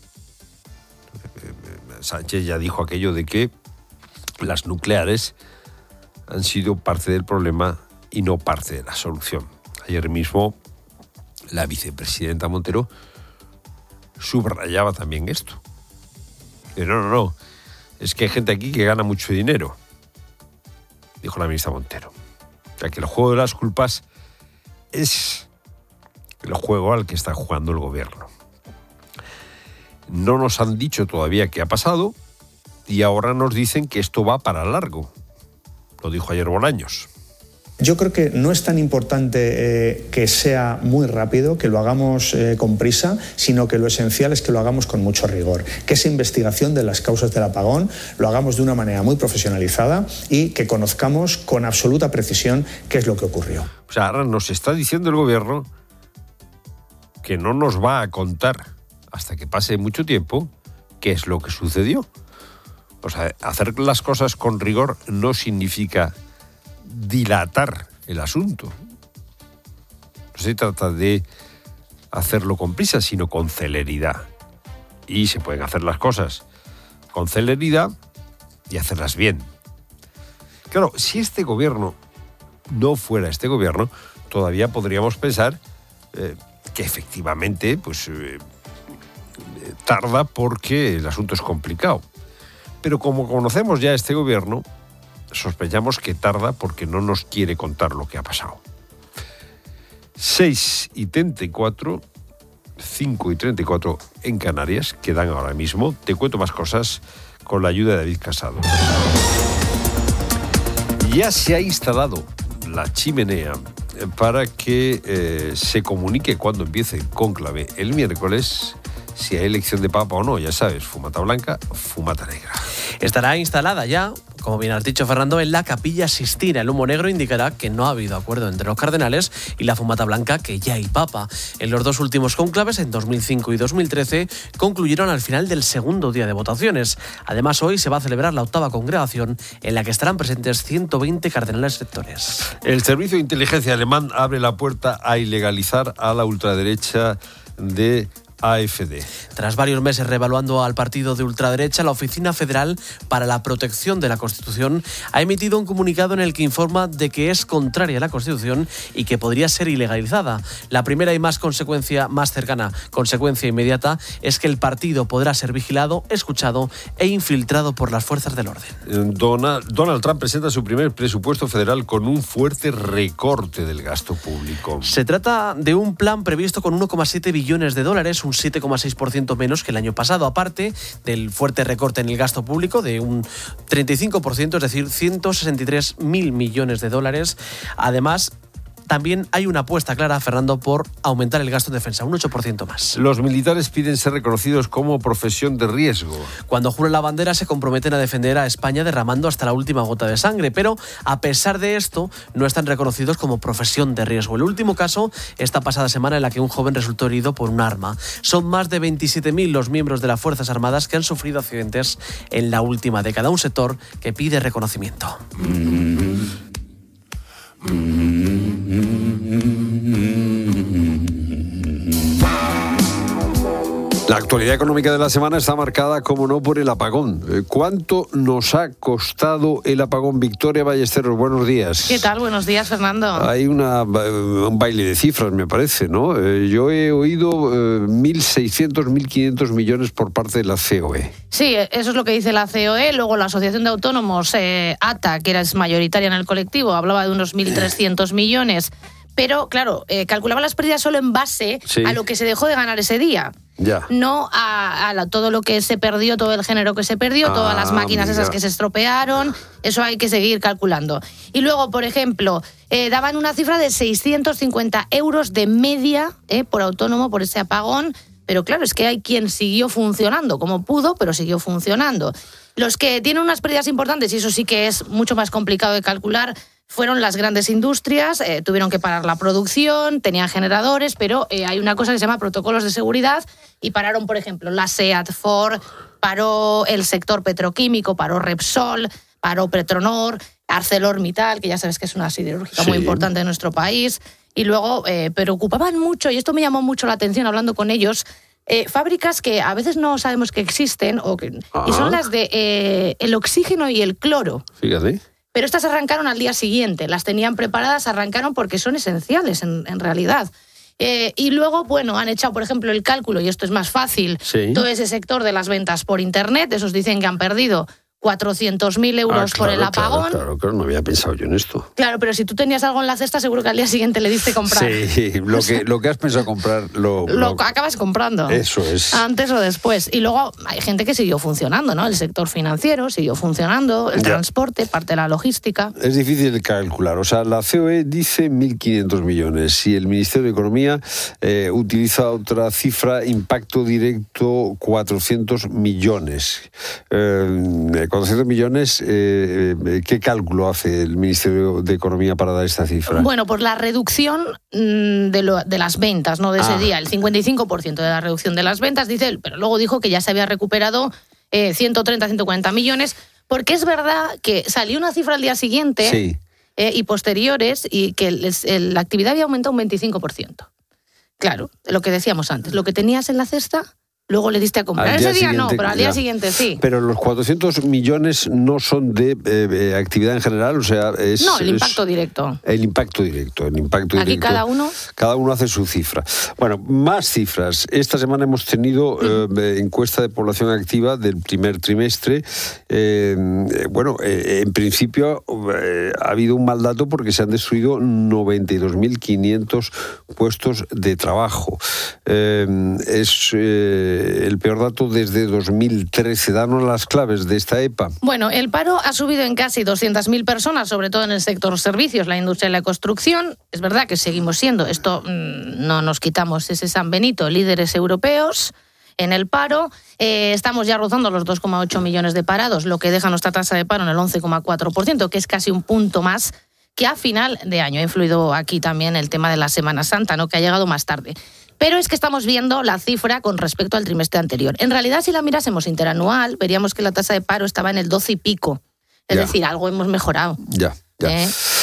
Sánchez ya dijo aquello de que las nucleares han sido parte del problema y no parte de la solución. Ayer mismo la vicepresidenta Montero subrayaba también esto. Pero no, no, no, es que hay gente aquí que gana mucho dinero, dijo la ministra Montero. O sea, que el juego de las culpas es el juego al que está jugando el gobierno. No nos han dicho todavía qué ha pasado y ahora nos dicen que esto va para largo. Lo dijo ayer Bolaños. Yo creo que no es tan importante eh, que sea muy rápido, que lo hagamos eh, con prisa, sino que lo esencial es que lo hagamos con mucho rigor. Que esa investigación de las causas del apagón lo hagamos de una manera muy profesionalizada y que conozcamos con absoluta precisión qué es lo que ocurrió. O sea, ahora nos está diciendo el gobierno que no nos va a contar hasta que pase mucho tiempo qué es lo que sucedió. O sea, hacer las cosas con rigor no significa dilatar el asunto. No se trata de hacerlo con prisa, sino con celeridad. Y se pueden hacer las cosas con celeridad y hacerlas bien. Claro, si este gobierno no fuera este gobierno, todavía podríamos pensar eh, que efectivamente pues, eh, tarda porque el asunto es complicado. Pero como conocemos ya este gobierno, sospechamos que tarda porque no nos quiere contar lo que ha pasado. seis y treinta y cuatro, cinco y treinta y cuatro en Canarias, quedan ahora mismo. Te cuento más cosas con la ayuda de David Casado. Ya se ha instalado la chimenea para que eh, se comunique cuando empiece el cónclave el miércoles si hay elección de papa o no. Ya sabes, fumata blanca, fumata negra. Estará instalada ya, como bien has dicho, Fernando, en la Capilla Sixtina. El humo negro indicará que no ha habido acuerdo entre los cardenales y la fumata blanca, que ya hay papa. En los dos últimos cónclaves, en dos mil cinco y dos mil trece, concluyeron al final del segundo día de votaciones. Además, hoy se va a celebrar la octava congregación, en la que estarán presentes ciento veinte cardenales rectores. El servicio de inteligencia alemán abre la puerta a ilegalizar a la ultraderecha de A F D. Tras varios meses reevaluando al partido de ultraderecha, la Oficina Federal para la Protección de la Constitución ha emitido un comunicado en el que informa de que es contraria a la Constitución y que podría ser ilegalizada. La primera y más consecuencia, más cercana consecuencia inmediata es que el partido podrá ser vigilado, escuchado e infiltrado por las fuerzas del orden. Donald, Donald Trump presenta su primer presupuesto federal con un fuerte recorte del gasto público. Se trata de un plan previsto con uno coma siete billones de dólares, un siete coma seis por ciento menos que el año pasado, aparte del fuerte recorte en el gasto público de un treinta y cinco por ciento, es decir, ciento sesenta y tres mil millones de dólares. Además, también hay una apuesta clara, Fernando, por aumentar el gasto en defensa, un ocho por ciento más. Los militares piden ser reconocidos como profesión de riesgo. Cuando juran la bandera se comprometen a defender a España derramando hasta la última gota de sangre, pero a pesar de esto no están reconocidos como profesión de riesgo. El último caso, esta pasada semana, en la que un joven resultó herido por un arma. Son más de veintisiete mil los miembros de las Fuerzas Armadas que han sufrido accidentes en la última década, un sector que pide reconocimiento. Mm-hmm. La actualidad económica de la semana está marcada, como no, por el apagón. ¿Cuánto nos ha costado el apagón? Victoria Ballesteros, buenos días. ¿Qué tal? Buenos días, Fernando. Hay una, un baile de cifras, me parece, ¿no? Yo he oído eh, mil seiscientos, mil quinientos millones por parte de la C O E. Sí, eso es lo que dice la C O E. Luego la Asociación de Autónomos, eh, A T A, que era mayoritaria en el colectivo, hablaba de unos mil trescientos millones. Pero, claro, eh, calculaba las pérdidas solo en base sí. a lo que se dejó de ganar ese día. Ya. No a, a la, todo lo que se perdió, todo el género que se perdió, ah, todas las máquinas mira. esas que se estropearon. Eso hay que seguir calculando. Y luego, por ejemplo, eh, daban una cifra de seiscientos cincuenta euros de media eh, por autónomo por ese apagón. Pero claro, es que hay quien siguió funcionando como pudo, pero siguió funcionando. Los que tienen unas pérdidas importantes, y eso sí que es mucho más complicado de calcular, fueron las grandes industrias, eh, tuvieron que parar la producción, tenían generadores, pero eh, hay una cosa que se llama protocolos de seguridad y pararon, por ejemplo, la SEAT, Ford, paró el sector petroquímico, paró Repsol, paró Petronor, ArcelorMittal, que ya sabes que es una siderúrgica sí. muy importante en nuestro país, y luego eh, preocupaban mucho, y esto me llamó mucho la atención hablando con ellos, eh, fábricas que a veces no sabemos que existen, o que, y son las de eh, el oxígeno y el cloro. Fíjate. Pero estas arrancaron al día siguiente, las tenían preparadas, arrancaron porque son esenciales en, en realidad. Eh, y luego, bueno, han echado, por ejemplo, el cálculo, y esto es más fácil, sí. todo ese sector de las ventas por Internet, esos dicen que han perdido cuatrocientos mil euros ah, claro, por el apagón. Claro, claro, claro, no había pensado yo en esto. Claro, pero si tú tenías algo en la cesta, seguro que al día siguiente le diste comprar. Sí, lo que, lo que has pensado comprar lo, lo, lo acabas comprando. Eso es. Antes o después. Y luego hay gente que siguió funcionando, ¿no? El sector financiero siguió funcionando, el ya. transporte, parte de la logística. Es difícil de calcular. O sea, la C O E dice mil quinientos millones y el Ministerio de Economía eh, utiliza otra cifra, impacto directo, cuatrocientos millones. Eh, cuatrocientos millones, eh, ¿qué cálculo hace el Ministerio de Economía para dar esta cifra? Bueno, por la reducción de, lo, de las ventas, ¿no? De ese ah. día, el cincuenta y cinco por ciento de la reducción de las ventas, dice él, pero luego dijo que ya se había recuperado eh, ciento treinta, ciento cuarenta millones, porque es verdad que salió una cifra al día siguiente sí. eh, y posteriores y que el, el, la actividad había aumentado un veinticinco por ciento. Claro, lo que decíamos antes, lo que tenías en la cesta... Luego le diste a comprar. Ese día no, pero al día ya. siguiente sí. Pero los cuatrocientos millones no son de eh, actividad en general, o sea, es... No, el impacto es, directo. El impacto directo, el impacto Aquí directo. cada uno... Cada uno hace su cifra. Bueno, más cifras. Esta semana hemos tenido mm. eh, encuesta de población activa del primer trimestre. Eh, bueno, eh, en principio eh, ha habido un mal dato porque se han destruido noventa y dos mil quinientos puestos de trabajo. Eh, es... Eh, el peor dato desde dos mil trece. Danos las claves de esta E P A. Bueno, el paro ha subido en casi doscientas mil personas, sobre todo en el sector servicios, la industria y la construcción. Es verdad que seguimos siendo, esto mmm, no nos quitamos ese San Benito, líderes europeos en el paro. Eh, estamos ya rozando los dos coma ocho millones de parados, lo que deja nuestra tasa de paro en el once coma cuatro por ciento, que es casi un punto más que a final de año. Ha influido aquí también el tema de la Semana Santa, ¿no? Que ha llegado más tarde. Pero es que estamos viendo la cifra con respecto al trimestre anterior. En realidad, si la mirásemos interanual, veríamos que la tasa de paro estaba en el doce y pico. Es ya. decir, algo hemos mejorado. Ya, ya. ¿Eh?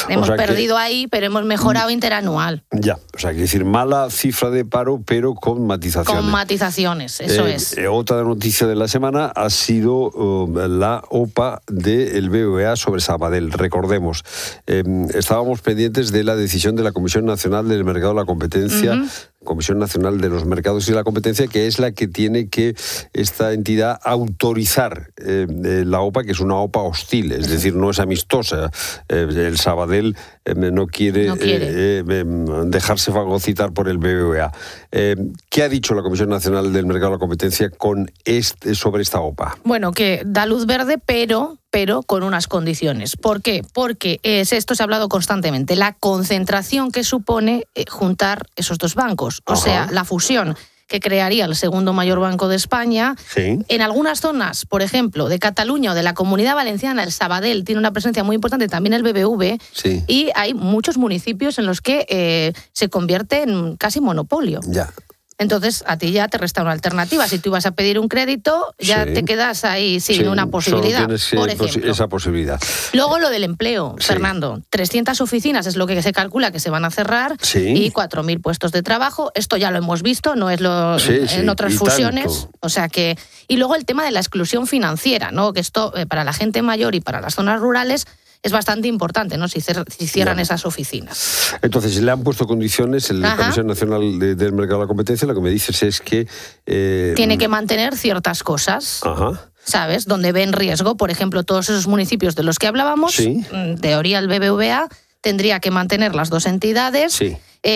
Hemos o sea perdido que, ahí, pero hemos mejorado interanual. Ya, o sea, que decir, mala cifra de paro, pero con matizaciones. Con matizaciones, eso eh, es. Eh, otra noticia de la semana ha sido uh, la O P A del B B V A sobre Sabadell. Recordemos, eh, estábamos pendientes de la decisión de la Comisión Nacional del Mercado de la Competencia, uh-huh. Comisión Nacional de los Mercados y la Competencia, que es la que tiene que esta entidad autorizar eh, eh, la O P A, que es una O P A hostil, es decir, no es amistosa. Eh, el Sabadell eh, no quiere, no quiere. Eh, eh, dejarse fagocitar por el B B V A. Eh, ¿Qué ha dicho la Comisión Nacional del Mercado de la Competencia con este, sobre esta O P A? Bueno, que da luz verde, pero... pero con unas condiciones. ¿Por qué? Porque es, esto se ha hablado constantemente, la concentración que supone eh, juntar esos dos bancos, o Ajá. sea, la fusión que crearía el segundo mayor banco de España. Sí. En algunas zonas, por ejemplo, de Cataluña o de la Comunidad Valenciana, el Sabadell tiene una presencia muy importante, también el B B V, sí. y hay muchos municipios en los que eh, se convierte en casi monopolio. Ya. Entonces, a ti ya te resta una alternativa. Si tú ibas a pedir un crédito, ya sí. te quedas ahí sin sí, una posibilidad, solo tienes, por eh, ejemplo. esa posibilidad. Luego lo del empleo, sí. Fernando. trescientas oficinas es lo que se calcula que se van a cerrar sí. y cuatro mil puestos de trabajo. Esto ya lo hemos visto, no es lo sí, en sí, otras y fusiones. Tanto. O sea que y luego el tema de la exclusión financiera, ¿no? Que esto eh, para la gente mayor y para las zonas rurales es bastante importante, ¿no? Si, cer- si cierran ya. esas oficinas. Entonces, le han puesto condiciones en la Ajá. Comisión Nacional de, del Mercado de la Competencia. Lo que me dices es que... Eh... Tiene que mantener ciertas cosas. Ajá. ¿Sabes? Donde ven riesgo, por ejemplo, todos esos municipios de los que hablábamos, sí. en teoría el B B V A tendría que mantener las dos entidades. Sí.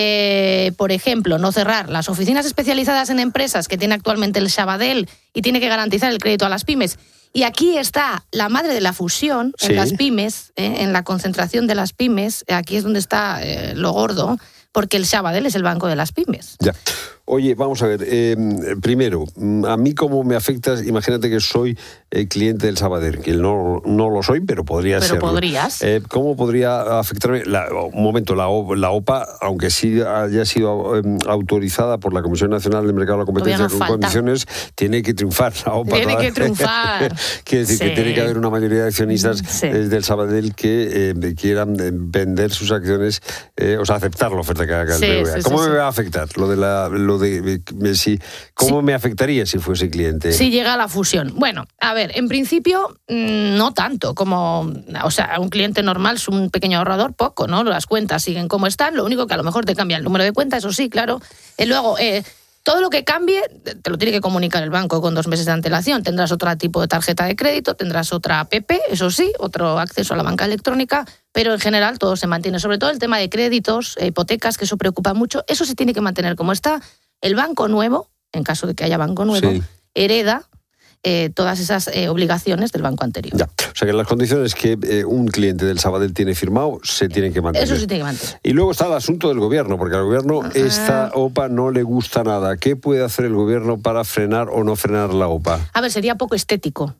Eh, por ejemplo, no cerrar las oficinas especializadas en empresas que tiene actualmente el Sabadell y tiene que garantizar el crédito a las pymes. Y aquí está la madre de la fusión, en sí. las pymes, eh, en la concentración de las pymes. Aquí es donde está eh, lo gordo, porque el Sabadell es el banco de las pymes. Ya. Oye, vamos a ver, eh, primero, a mí cómo me afecta, imagínate que soy eh, cliente del Sabadell, que no, no lo soy, pero podría ser. Pero serlo. podrías. Eh, ¿Cómo podría afectarme? La, un momento, la, la O P A, aunque sí haya sido eh, autorizada por la Comisión Nacional del Mercado de la Competencia con falta. condiciones, tiene que triunfar la O P A. Tiene que triunfar. Quiere decir sí. que tiene que haber una mayoría de accionistas sí. eh, del Sabadell que eh, quieran eh, vender sus acciones, eh, o sea, aceptar la oferta que haga el sí, B B V A. Sí, ¿Cómo sí, me sí. va a afectar lo de la... Lo de, si, ¿Cómo sí. me afectaría si fuese cliente? Si llega la fusión. Bueno, a ver, en principio no tanto como, o sea, un cliente normal es un pequeño ahorrador, poco, ¿no? Las cuentas siguen como están, lo único que a lo mejor te cambia el número de cuenta, eso sí, claro. Y luego, eh, todo lo que cambie te lo tiene que comunicar el banco con dos meses de antelación. Tendrás otro tipo de tarjeta de crédito, tendrás otra app, eso sí, otro acceso a la banca electrónica, pero en general todo se mantiene. Sobre todo el tema de créditos, hipotecas, que eso preocupa mucho, eso se tiene que mantener como está. El banco nuevo, en caso de que haya banco nuevo, sí. hereda eh, todas esas eh, obligaciones del banco anterior. Ya. O sea que las condiciones que eh, un cliente del Sabadell tiene firmado se tienen que mantener. Eso se tiene que mantener. Y luego está el asunto del gobierno, porque al gobierno uh-huh. esta O P A no le gusta nada. ¿Qué puede hacer el gobierno para frenar o no frenar la O P A? A ver, sería poco estético.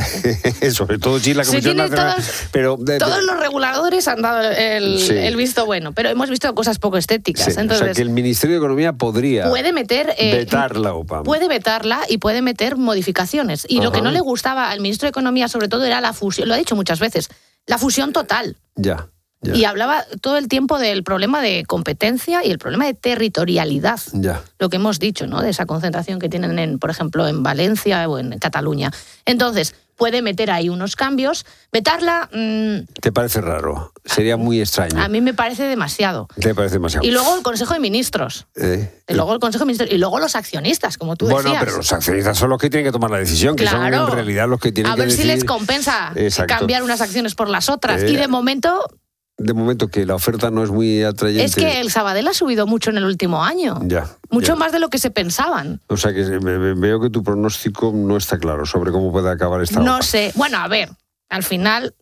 Sobre todo si la Comisión Nacional... Todos, pero de, todos los reguladores han dado el, sí. el visto bueno, pero hemos visto cosas poco estéticas. Sí, entonces, o sea que el Ministerio de Economía podría puede meter, eh, vetar la O P A. Puede vetarla y puede meter modificaciones. Y Ajá. lo que no le gustaba al Ministro de Economía sobre todo era la fusión, lo ha dicho muchas veces, la fusión total. Ya. Ya. Y hablaba todo el tiempo del problema de competencia y el problema de territorialidad. Ya. Lo que hemos dicho, ¿no? De esa concentración que tienen, en, por ejemplo, en Valencia o en Cataluña. Entonces, puede meter ahí unos cambios. Vetarla... Mmm, ¿Te parece raro? Sería muy extraño. A mí me parece demasiado. ¿Te parece demasiado? Y luego el Consejo de Ministros. Eh, y luego el Consejo de Ministros. Y luego los accionistas, como tú bueno, decías. Bueno, pero los accionistas son los que tienen que tomar la decisión, que claro. son en realidad los que tienen a que decidir. A ver si decidir. les compensa Exacto. cambiar unas acciones por las otras. Eh, y de momento... De momento que la oferta no es muy atrayente. Es que el Sabadell ha subido mucho en el último año. Ya. Mucho ya. más de lo que se pensaban. O sea que veo que tu pronóstico no está claro sobre cómo puede acabar esta No O P A. sé. Bueno, a ver, al final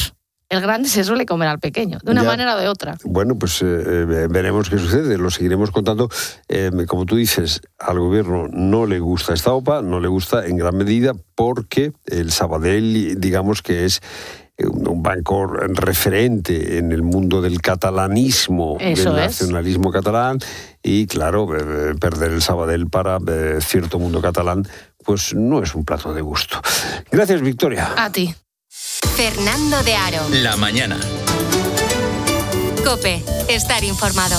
el grande se suele comer al pequeño, de una ya. manera o de otra. Bueno, pues eh, veremos qué sucede, lo seguiremos contando. Eh, como tú dices, al gobierno no le gusta esta O P A, no le gusta en gran medida porque el Sabadell, digamos que es un banco referente en el mundo del catalanismo, Eso del es. nacionalismo catalán, y claro, eh, perder el Sabadell para eh, cierto mundo catalán, pues no es un plato de gusto. Gracias, Victoria. A ti. Fernando de Aro. La mañana. COPE. Estar informado.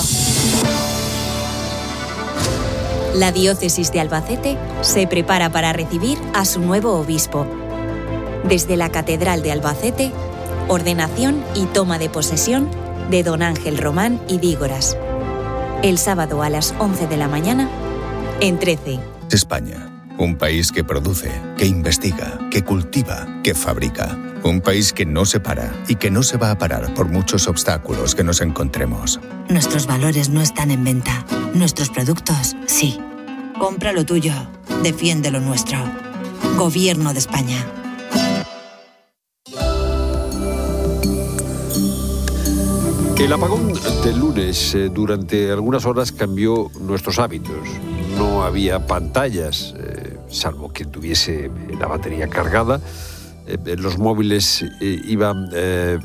La diócesis de Albacete se prepara para recibir a su nuevo obispo. Desde la Catedral de Albacete, ordenación y toma de posesión de don Ángel Román y Dígoras. El sábado a las once de la mañana, en trece. España, un país que produce, que investiga, que cultiva, que fabrica. Un país que no se para y que no se va a parar por muchos obstáculos que nos encontremos. Nuestros valores no están en venta. Nuestros productos, sí. Compra lo tuyo. Defiende lo nuestro. Gobierno de España. El apagón del lunes eh, durante algunas horas cambió nuestros hábitos. No había pantallas, eh, salvo que tuviese la batería cargada. Eh, los móviles eh, iban eh,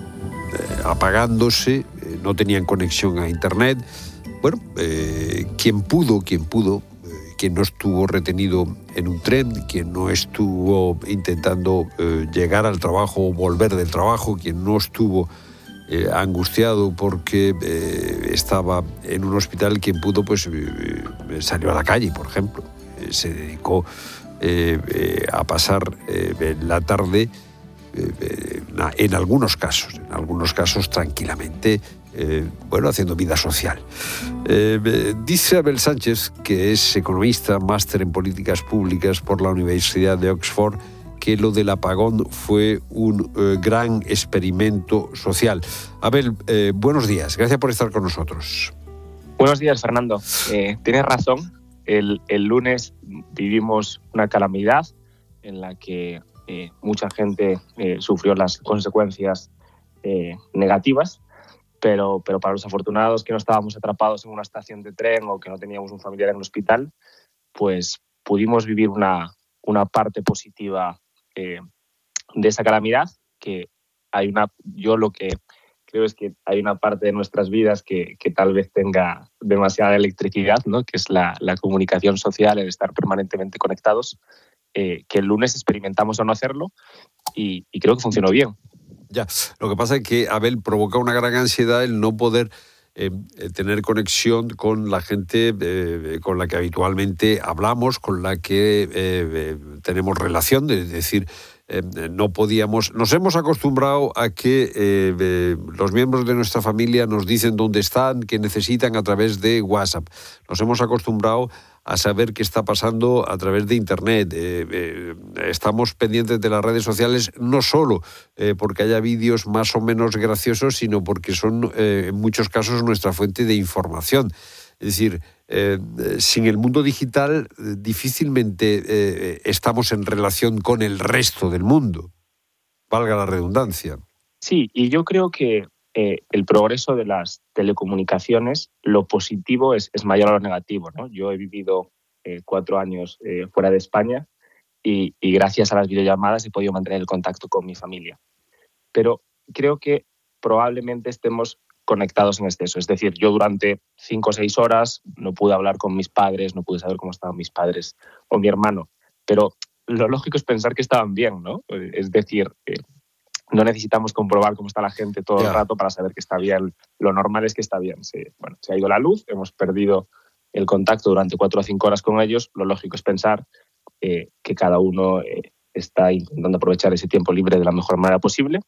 apagándose, eh, no tenían conexión a internet. Bueno, eh, quien pudo, quien pudo, eh, quien no estuvo retenido en un tren, quien no estuvo intentando eh, llegar al trabajo o volver del trabajo, quien no estuvo eh, angustiado porque eh, estaba en un hospital, quien pudo, pues eh, salió a la calle, por ejemplo. Eh, se dedicó Eh, eh, a pasar eh, la tarde, eh, eh, en algunos casos, en algunos casos tranquilamente, eh, bueno, haciendo vida social. Eh, eh, dice Abel Sánchez, que es economista, máster en políticas públicas por la Universidad de Oxford, que lo del apagón fue un eh, gran experimento social. Abel, eh, buenos días, gracias por estar con nosotros. Buenos días, Fernando. Eh, tienes razón. El, el lunes vivimos una calamidad en la que eh, mucha gente eh, sufrió las consecuencias eh, negativas, pero, pero para los afortunados que no estábamos atrapados en una estación de tren o que no teníamos un familiar en el hospital, pues pudimos vivir una, una parte positiva eh, de esa calamidad, que hay una, yo lo que creo es que hay una parte de nuestras vidas que, que tal vez tenga demasiada electricidad, ¿no? Que es la, la comunicación social, el estar permanentemente conectados, eh, que el lunes experimentamos a no hacerlo y, y creo que funcionó bien. Ya, lo que pasa es que, Abel, provoca una gran ansiedad el no poder eh, tener conexión con la gente eh, con la que habitualmente hablamos, con la que eh, eh, tenemos relación, es decir, Eh, no podíamos, nos hemos acostumbrado a que eh, eh, los miembros de nuestra familia nos dicen dónde están, qué necesitan a través de WhatsApp. Nos hemos acostumbrado a saber qué está pasando a través de Internet. Eh, eh, estamos pendientes de las redes sociales no solo eh, porque haya vídeos más o menos graciosos, sino porque son eh, en muchos casos nuestra fuente de información. Es decir, eh, sin el mundo digital eh, difícilmente eh, estamos en relación con el resto del mundo, valga la redundancia. Sí, y yo creo que eh, el progreso de las telecomunicaciones, lo positivo es, es mayor a lo negativo, ¿no? Yo he vivido eh, cuatro años eh, fuera de España y, y gracias a las videollamadas he podido mantener el contacto con mi familia. Pero creo que probablemente estemos conectados en exceso. Es decir, yo durante cinco o seis horas no pude hablar con mis padres, no pude saber cómo estaban mis padres o mi hermano, pero lo lógico es pensar que estaban bien, ¿no? Es decir, eh, no necesitamos comprobar cómo está la gente todo yeah. el rato para saber que está bien. Lo normal es que está bien. Se, bueno, se ha ido la luz, hemos perdido el contacto durante cuatro o cinco horas con ellos. Lo lógico es pensar eh, que cada uno eh, está intentando aprovechar ese tiempo libre de la mejor manera posible.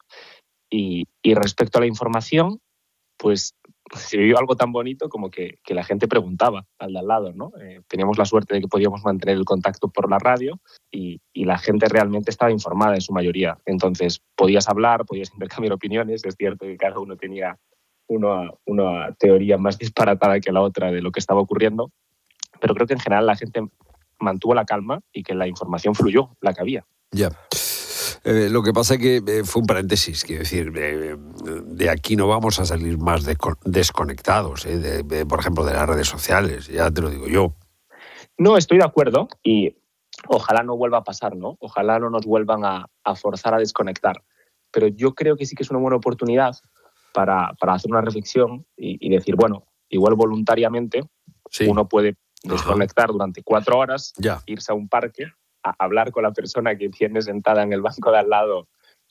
Y, y respecto a la información, pues se vivió algo tan bonito como que, que la gente preguntaba al de al lado, ¿no? Eh, teníamos la suerte de que podíamos mantener el contacto por la radio y, y la gente realmente estaba informada en su mayoría. Entonces podías hablar, podías intercambiar opiniones. Es cierto que cada uno tenía una, una teoría más disparatada que la otra de lo que estaba ocurriendo, pero creo que en general la gente mantuvo la calma y que la información fluyó, la que había. Ya. Eh, lo que pasa es que eh, fue un paréntesis, quiero decir, eh, de aquí no vamos a salir más de, desconectados, eh, de, de, por ejemplo, de las redes sociales, ya te lo digo yo. No, estoy de acuerdo y ojalá no vuelva a pasar, ¿no? Ojalá no nos vuelvan a, a forzar a desconectar, pero yo creo que sí que es una buena oportunidad para, para hacer una reflexión y, y decir, bueno, igual voluntariamente sí. uno puede desconectar Ajá. durante cuatro horas, ya. irse a un parque, a hablar con la persona que tiene sentada en el banco de al lado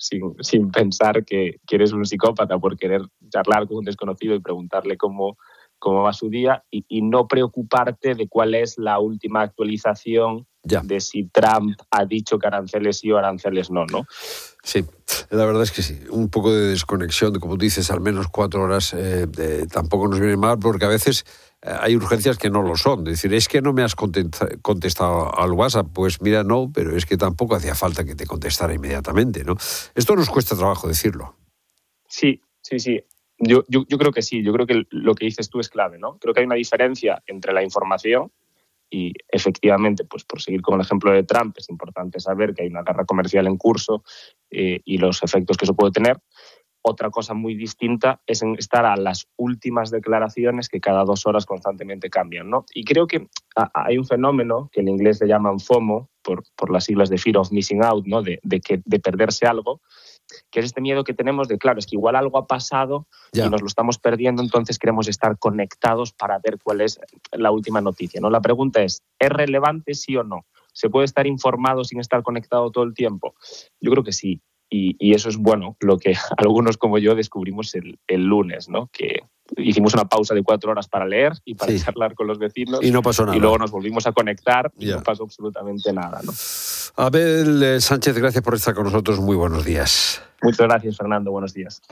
sin, sin pensar que, que eres un psicópata por querer charlar con un desconocido y preguntarle cómo, cómo va su día y, y no preocuparte de cuál es la última actualización ya. de si Trump ha dicho que aranceles sí o aranceles no, ¿no? Sí, la verdad es que sí. Un poco de desconexión, como dices, al menos cuatro horas eh, eh, tampoco nos viene mal, porque a veces eh, hay urgencias que no lo son. Es decir, es que no me has contestado al WhatsApp. Pues mira, no, pero es que tampoco hacía falta que te contestara inmediatamente, ¿no? Esto nos cuesta trabajo decirlo. Sí, sí, sí. Yo, yo, yo creo que sí. Yo creo que lo que dices tú es clave, ¿no? Creo que hay una diferencia entre la información y efectivamente, pues por seguir con el ejemplo de Trump, es importante saber que hay una guerra comercial en curso eh, y los efectos que eso puede tener. Otra cosa muy distinta es estar a las últimas declaraciones que cada dos horas constantemente cambian, ¿no? Y creo que hay un fenómeno que en inglés le llaman FOMO, por, por las siglas de Fear of Missing Out, ¿no? De, de, que, de perderse algo, que es este miedo que tenemos de, claro, es que igual algo ha pasado ya. y nos lo estamos perdiendo, entonces queremos estar conectados para ver cuál es la última noticia, ¿no? La pregunta es, ¿es relevante sí o no? ¿Se puede estar informado sin estar conectado todo el tiempo? Yo creo que sí, y, y eso es bueno, lo que algunos como yo descubrimos el, el lunes, ¿no? Que hicimos una pausa de cuatro horas para leer y para sí. charlar con los vecinos. Y no pasó nada. Y luego nos volvimos a conectar y ya. no pasó absolutamente nada, ¿no? Abel Sánchez, gracias por estar con nosotros. Muy buenos días. Muchas gracias, Fernando. Buenos días.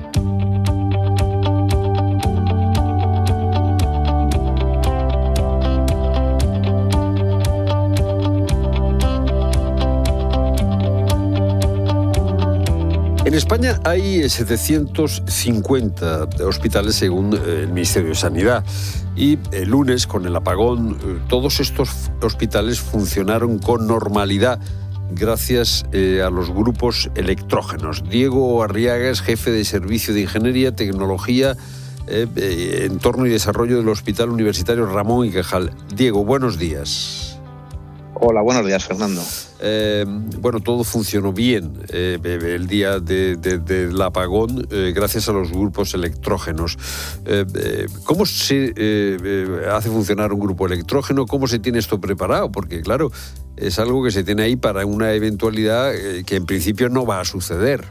En España hay setecientos cincuenta hospitales según el Ministerio de Sanidad y el lunes con el apagón todos estos hospitales funcionaron con normalidad gracias eh, a los grupos electrógenos. Diego Arriaga es jefe de Servicio de Ingeniería, Tecnología, eh, eh, Entorno y Desarrollo del Hospital Universitario Ramón y Cajal. Diego, buenos días. Hola, buenos días, Fernando. Eh, bueno, todo funcionó bien eh, el día de, de, del apagón eh, gracias a los grupos electrógenos. Eh, eh, ¿Cómo se eh, hace funcionar un grupo electrógeno? ¿Cómo se tiene esto preparado? Porque, claro, es algo que se tiene ahí para una eventualidad eh, que en principio no va a suceder.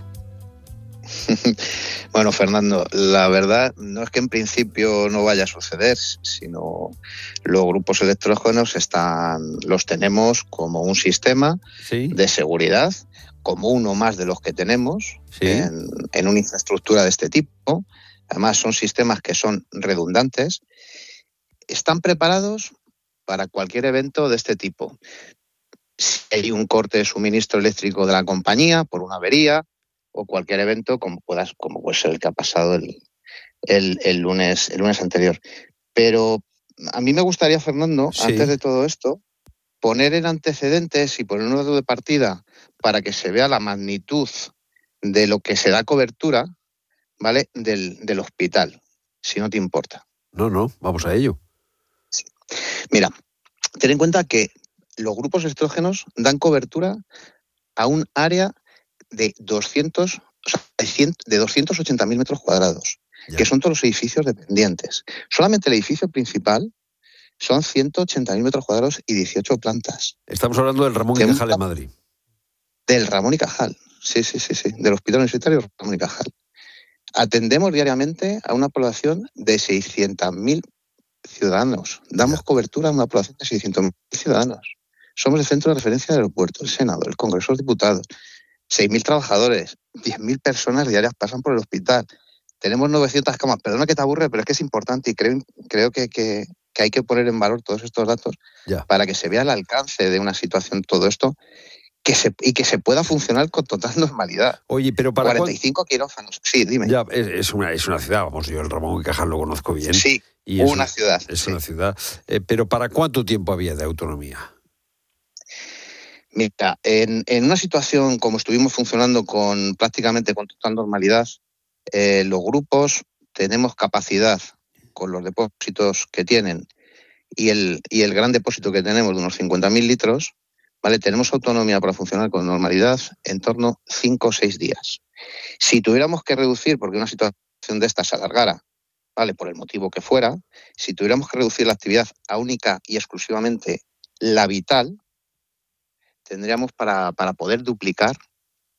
Bueno, Fernando, la verdad no es que en principio no vaya a suceder, sino los grupos electrógenos están, los tenemos como un sistema ¿Sí? de seguridad, como uno más de los que tenemos ¿Sí? en, en una infraestructura de este tipo. Además, son sistemas que son redundantes. Están preparados para cualquier evento de este tipo. Si hay un corte de suministro eléctrico de la compañía por una avería, o cualquier evento como puedas, como puede ser el que ha pasado el, el, el lunes, el lunes anterior. Pero a mí me gustaría, Fernando, sí. antes de todo esto, poner en antecedentes y poner un dato de partida para que se vea la magnitud de lo que se da cobertura, ¿vale? Del, del hospital, si no te importa. No, no, vamos a ello. Sí. Mira, ten en cuenta que los grupos electrógenos dan cobertura a un área de doscientos, o sea, de doscientos ochenta mil metros cuadrados, ya. que son todos los edificios dependientes. Solamente el edificio principal son ciento ochenta mil metros cuadrados y dieciocho plantas. Estamos hablando del Ramón y Cajal en Madrid. Del Ramón y Cajal, sí, sí, sí, sí, del Hospital Universitario Ramón y Cajal. Atendemos diariamente a una población de seiscientos mil ciudadanos. Damos ya. cobertura a una población de seiscientos mil ciudadanos. Somos el centro de referencia del aeropuerto, el Senado, el Congreso de los Diputados. seis mil trabajadores, diez mil personas diarias pasan por el hospital. Tenemos novecientas camas. Perdona que te aburre, pero es que es importante y creo, creo que, que, que hay que poner en valor todos estos datos ya. para que se vea el alcance de una situación, todo esto, que se, y que se pueda funcionar con total normalidad. Oye, pero para cuarenta y cinco cuándo... quirófanos. Sí, dime. Ya, es, es, una, es una ciudad, vamos, yo el Ramón y Cajal lo conozco bien. Sí, y una, es, ciudad. Es sí. una ciudad. Eh, pero ¿para cuánto tiempo había de autonomía? Mira, en, en una situación como estuvimos funcionando con prácticamente con total normalidad, eh, los grupos tenemos capacidad con los depósitos que tienen y el, y el gran depósito que tenemos de unos cincuenta mil litros, ¿vale? Tenemos autonomía para funcionar con normalidad en torno a cinco o seis días. Si tuviéramos que reducir, porque una situación de esta se alargara, ¿vale? Por el motivo que fuera, si tuviéramos que reducir la actividad a única y exclusivamente la vital, tendríamos para, para poder duplicar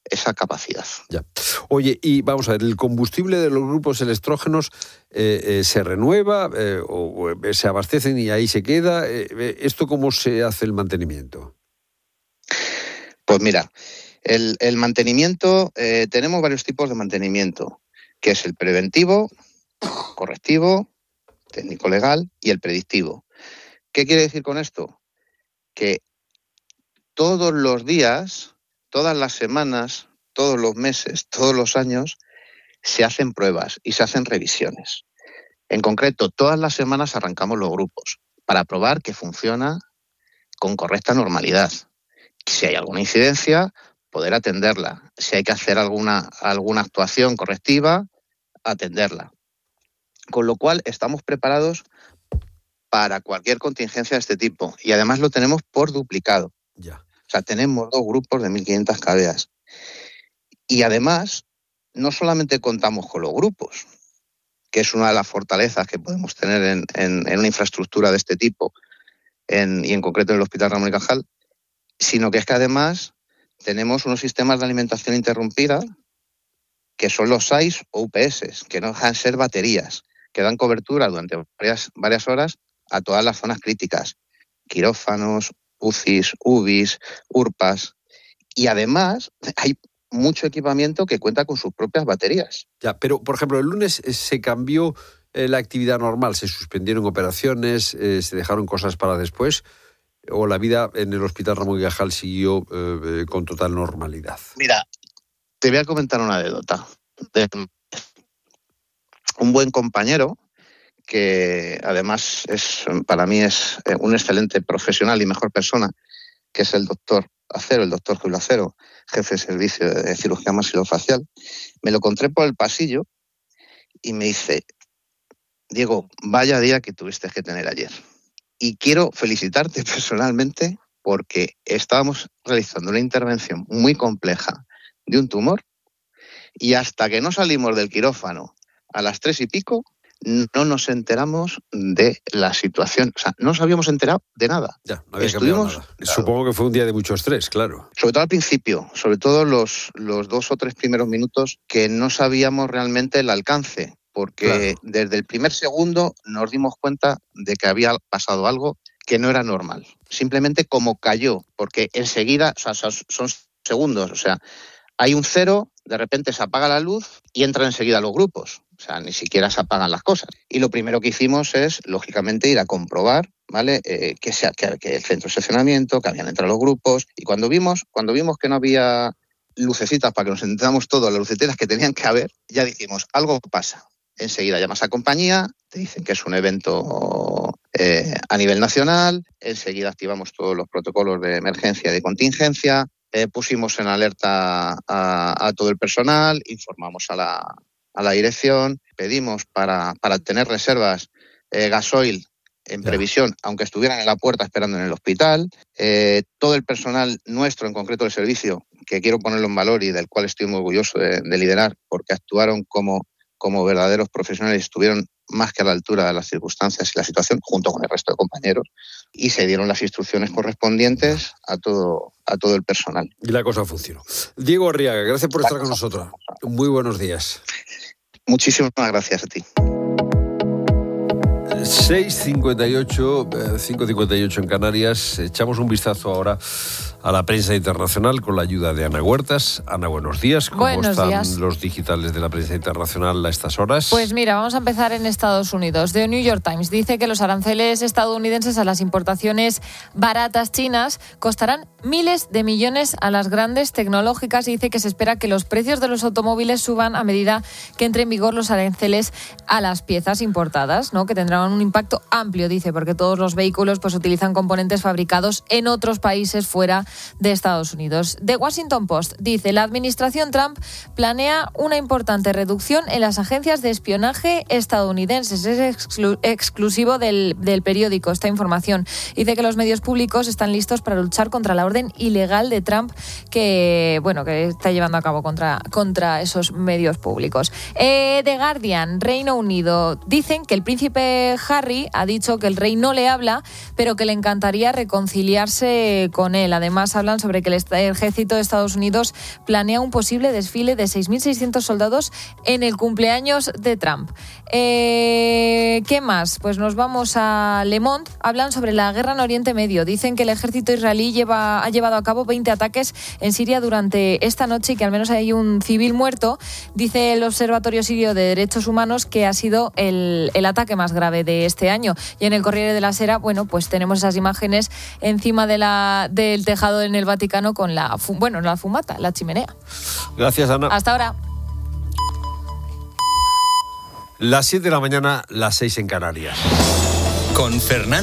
esa capacidad. Ya. Oye, y vamos a ver, ¿el combustible de los grupos electrógenos eh, eh, se renueva eh, o, o se abastecen y ahí se queda? Eh, ¿Esto cómo se hace el mantenimiento? Pues mira, el, el mantenimiento, eh, tenemos varios tipos de mantenimiento, que es el preventivo, correctivo, técnico-legal y el predictivo. ¿Qué quiere decir con esto? Que todos los días, todas las semanas, todos los meses, todos los años, se hacen pruebas y se hacen revisiones. En concreto, todas las semanas arrancamos los grupos para probar que funciona con correcta normalidad. Si hay alguna incidencia, poder atenderla. Si hay que hacer alguna, alguna actuación correctiva, atenderla. Con lo cual, estamos preparados para cualquier contingencia de este tipo. Y además lo tenemos por duplicado. Ya. O sea, tenemos dos grupos de mil quinientas kVA. Y además, no solamente contamos con los grupos, que es una de las fortalezas que podemos tener en, en, en una infraestructura de este tipo, en, y en concreto en el Hospital Ramón y Cajal, sino que es que además tenemos unos sistemas de alimentación interrumpida, que son los S A I S o U P S, que no dejan de ser baterías, que dan cobertura durante varias, varias horas a todas las zonas críticas, quirófanos, U C Is, U B Is, U R P As, y además hay mucho equipamiento que cuenta con sus propias baterías. Ya, pero por ejemplo, el lunes se cambió eh, la actividad normal, se suspendieron operaciones, eh, se dejaron cosas para después, o la vida en el Hospital Ramón y Cajal siguió eh, con total normalidad. Mira, te voy a comentar una anécdota de un buen compañero que además es para mí es un excelente profesional y mejor persona, que es el doctor Acero, el doctor Julio Acero, jefe de servicio de cirugía maxilofacial. Me lo encontré por el pasillo y me dice: Diego, vaya día que tuviste que tener ayer. Y quiero felicitarte personalmente porque estábamos realizando una intervención muy compleja de un tumor y hasta que no salimos del quirófano a las tres y pico, no nos enteramos de la situación. O sea, no nos habíamos enterado de nada. Ya, no había Estuvimos, cambiado nada. Supongo que fue un día de mucho estrés, claro. Sobre todo al principio, sobre todo los, los dos o tres primeros minutos que no sabíamos realmente el alcance, porque claro, desde el primer segundo nos dimos cuenta de que había pasado algo que no era normal. Simplemente como cayó, porque enseguida, o sea, son segundos, o sea, hay un cero, de repente se apaga la luz y entran enseguida los grupos. O sea, ni siquiera se apagan las cosas. Y lo primero que hicimos es, lógicamente, ir a comprobar, ¿vale? Eh, que, sea, que, que el centro de seccionamiento, que habían entrado los grupos. Y cuando vimos, cuando vimos que no había lucecitas para que nos entráramos todos, las lucecitas que tenían que haber, ya dijimos, algo pasa. Enseguida llamas a compañía, te dicen que es un evento eh, a nivel nacional, enseguida activamos todos los protocolos de emergencia y de contingencia, eh, pusimos en alerta a, a todo el personal, informamos a la, a la dirección, pedimos para, para tener reservas eh, gasoil en previsión, aunque estuvieran en la puerta esperando en el hospital. Eh, todo el personal nuestro, en concreto del servicio, que quiero ponerlo en valor y del cual estoy muy orgulloso de, de liderar, porque actuaron como, como verdaderos profesionales, estuvieron más que a la altura de las circunstancias y la situación, junto con el resto de compañeros, y se dieron las instrucciones correspondientes a todo, a todo el personal. Y la cosa funcionó. Diego Arriaga, gracias por la estar con nosotros. Muy buenos días. Muchísimas gracias a ti. seis cincuenta y ocho, cinco cincuenta y ocho en Canarias. Echamos un vistazo ahora a la prensa internacional con la ayuda de Ana Huertas. Ana, buenos días. ¿Cómo buenos están días. los digitales de la prensa internacional a estas horas? Pues mira, vamos a empezar en Estados Unidos. The New York Times dice que los aranceles estadounidenses a las importaciones baratas chinas costarán miles de millones a las grandes tecnológicas y dice que se espera que los precios de los automóviles suban a medida que entren en vigor los aranceles a las piezas importadas, ¿no? Que tendrán un impacto amplio, dice, porque todos los vehículos pues utilizan componentes fabricados en otros países fuera de Estados Unidos. The Washington Post dice: la administración Trump planea una importante reducción en las agencias de espionaje estadounidenses. Es exclu- exclusivo del, del periódico esta información. Dice que los medios públicos están listos para luchar contra la orden ilegal de Trump que, bueno, que está llevando a cabo contra, contra esos medios públicos. Eh, The Guardian, Reino Unido, dicen que el príncipe Harry ha dicho que el rey no le habla, pero que le encantaría reconciliarse con él. Además, hablan sobre que el ejército de Estados Unidos planea un posible desfile de seis mil seiscientos soldados en el cumpleaños de Trump. Eh, ¿Qué más? Pues nos vamos a Le Monde. Hablan sobre la guerra en Oriente Medio. Dicen que el ejército israelí lleva, ha llevado a cabo veinte ataques en Siria durante esta noche y que al menos hay un civil muerto. Dice el Observatorio Sirio de Derechos Humanos que ha sido el, el ataque más grave de este año. Y en el Corriere de la Sera, bueno, pues tenemos esas imágenes encima de la, del tejado en el Vaticano con la, bueno, la fumata, la chimenea. Gracias, Ana. Hasta ahora. Las siete de la mañana, las seis en Canarias. Con Fernando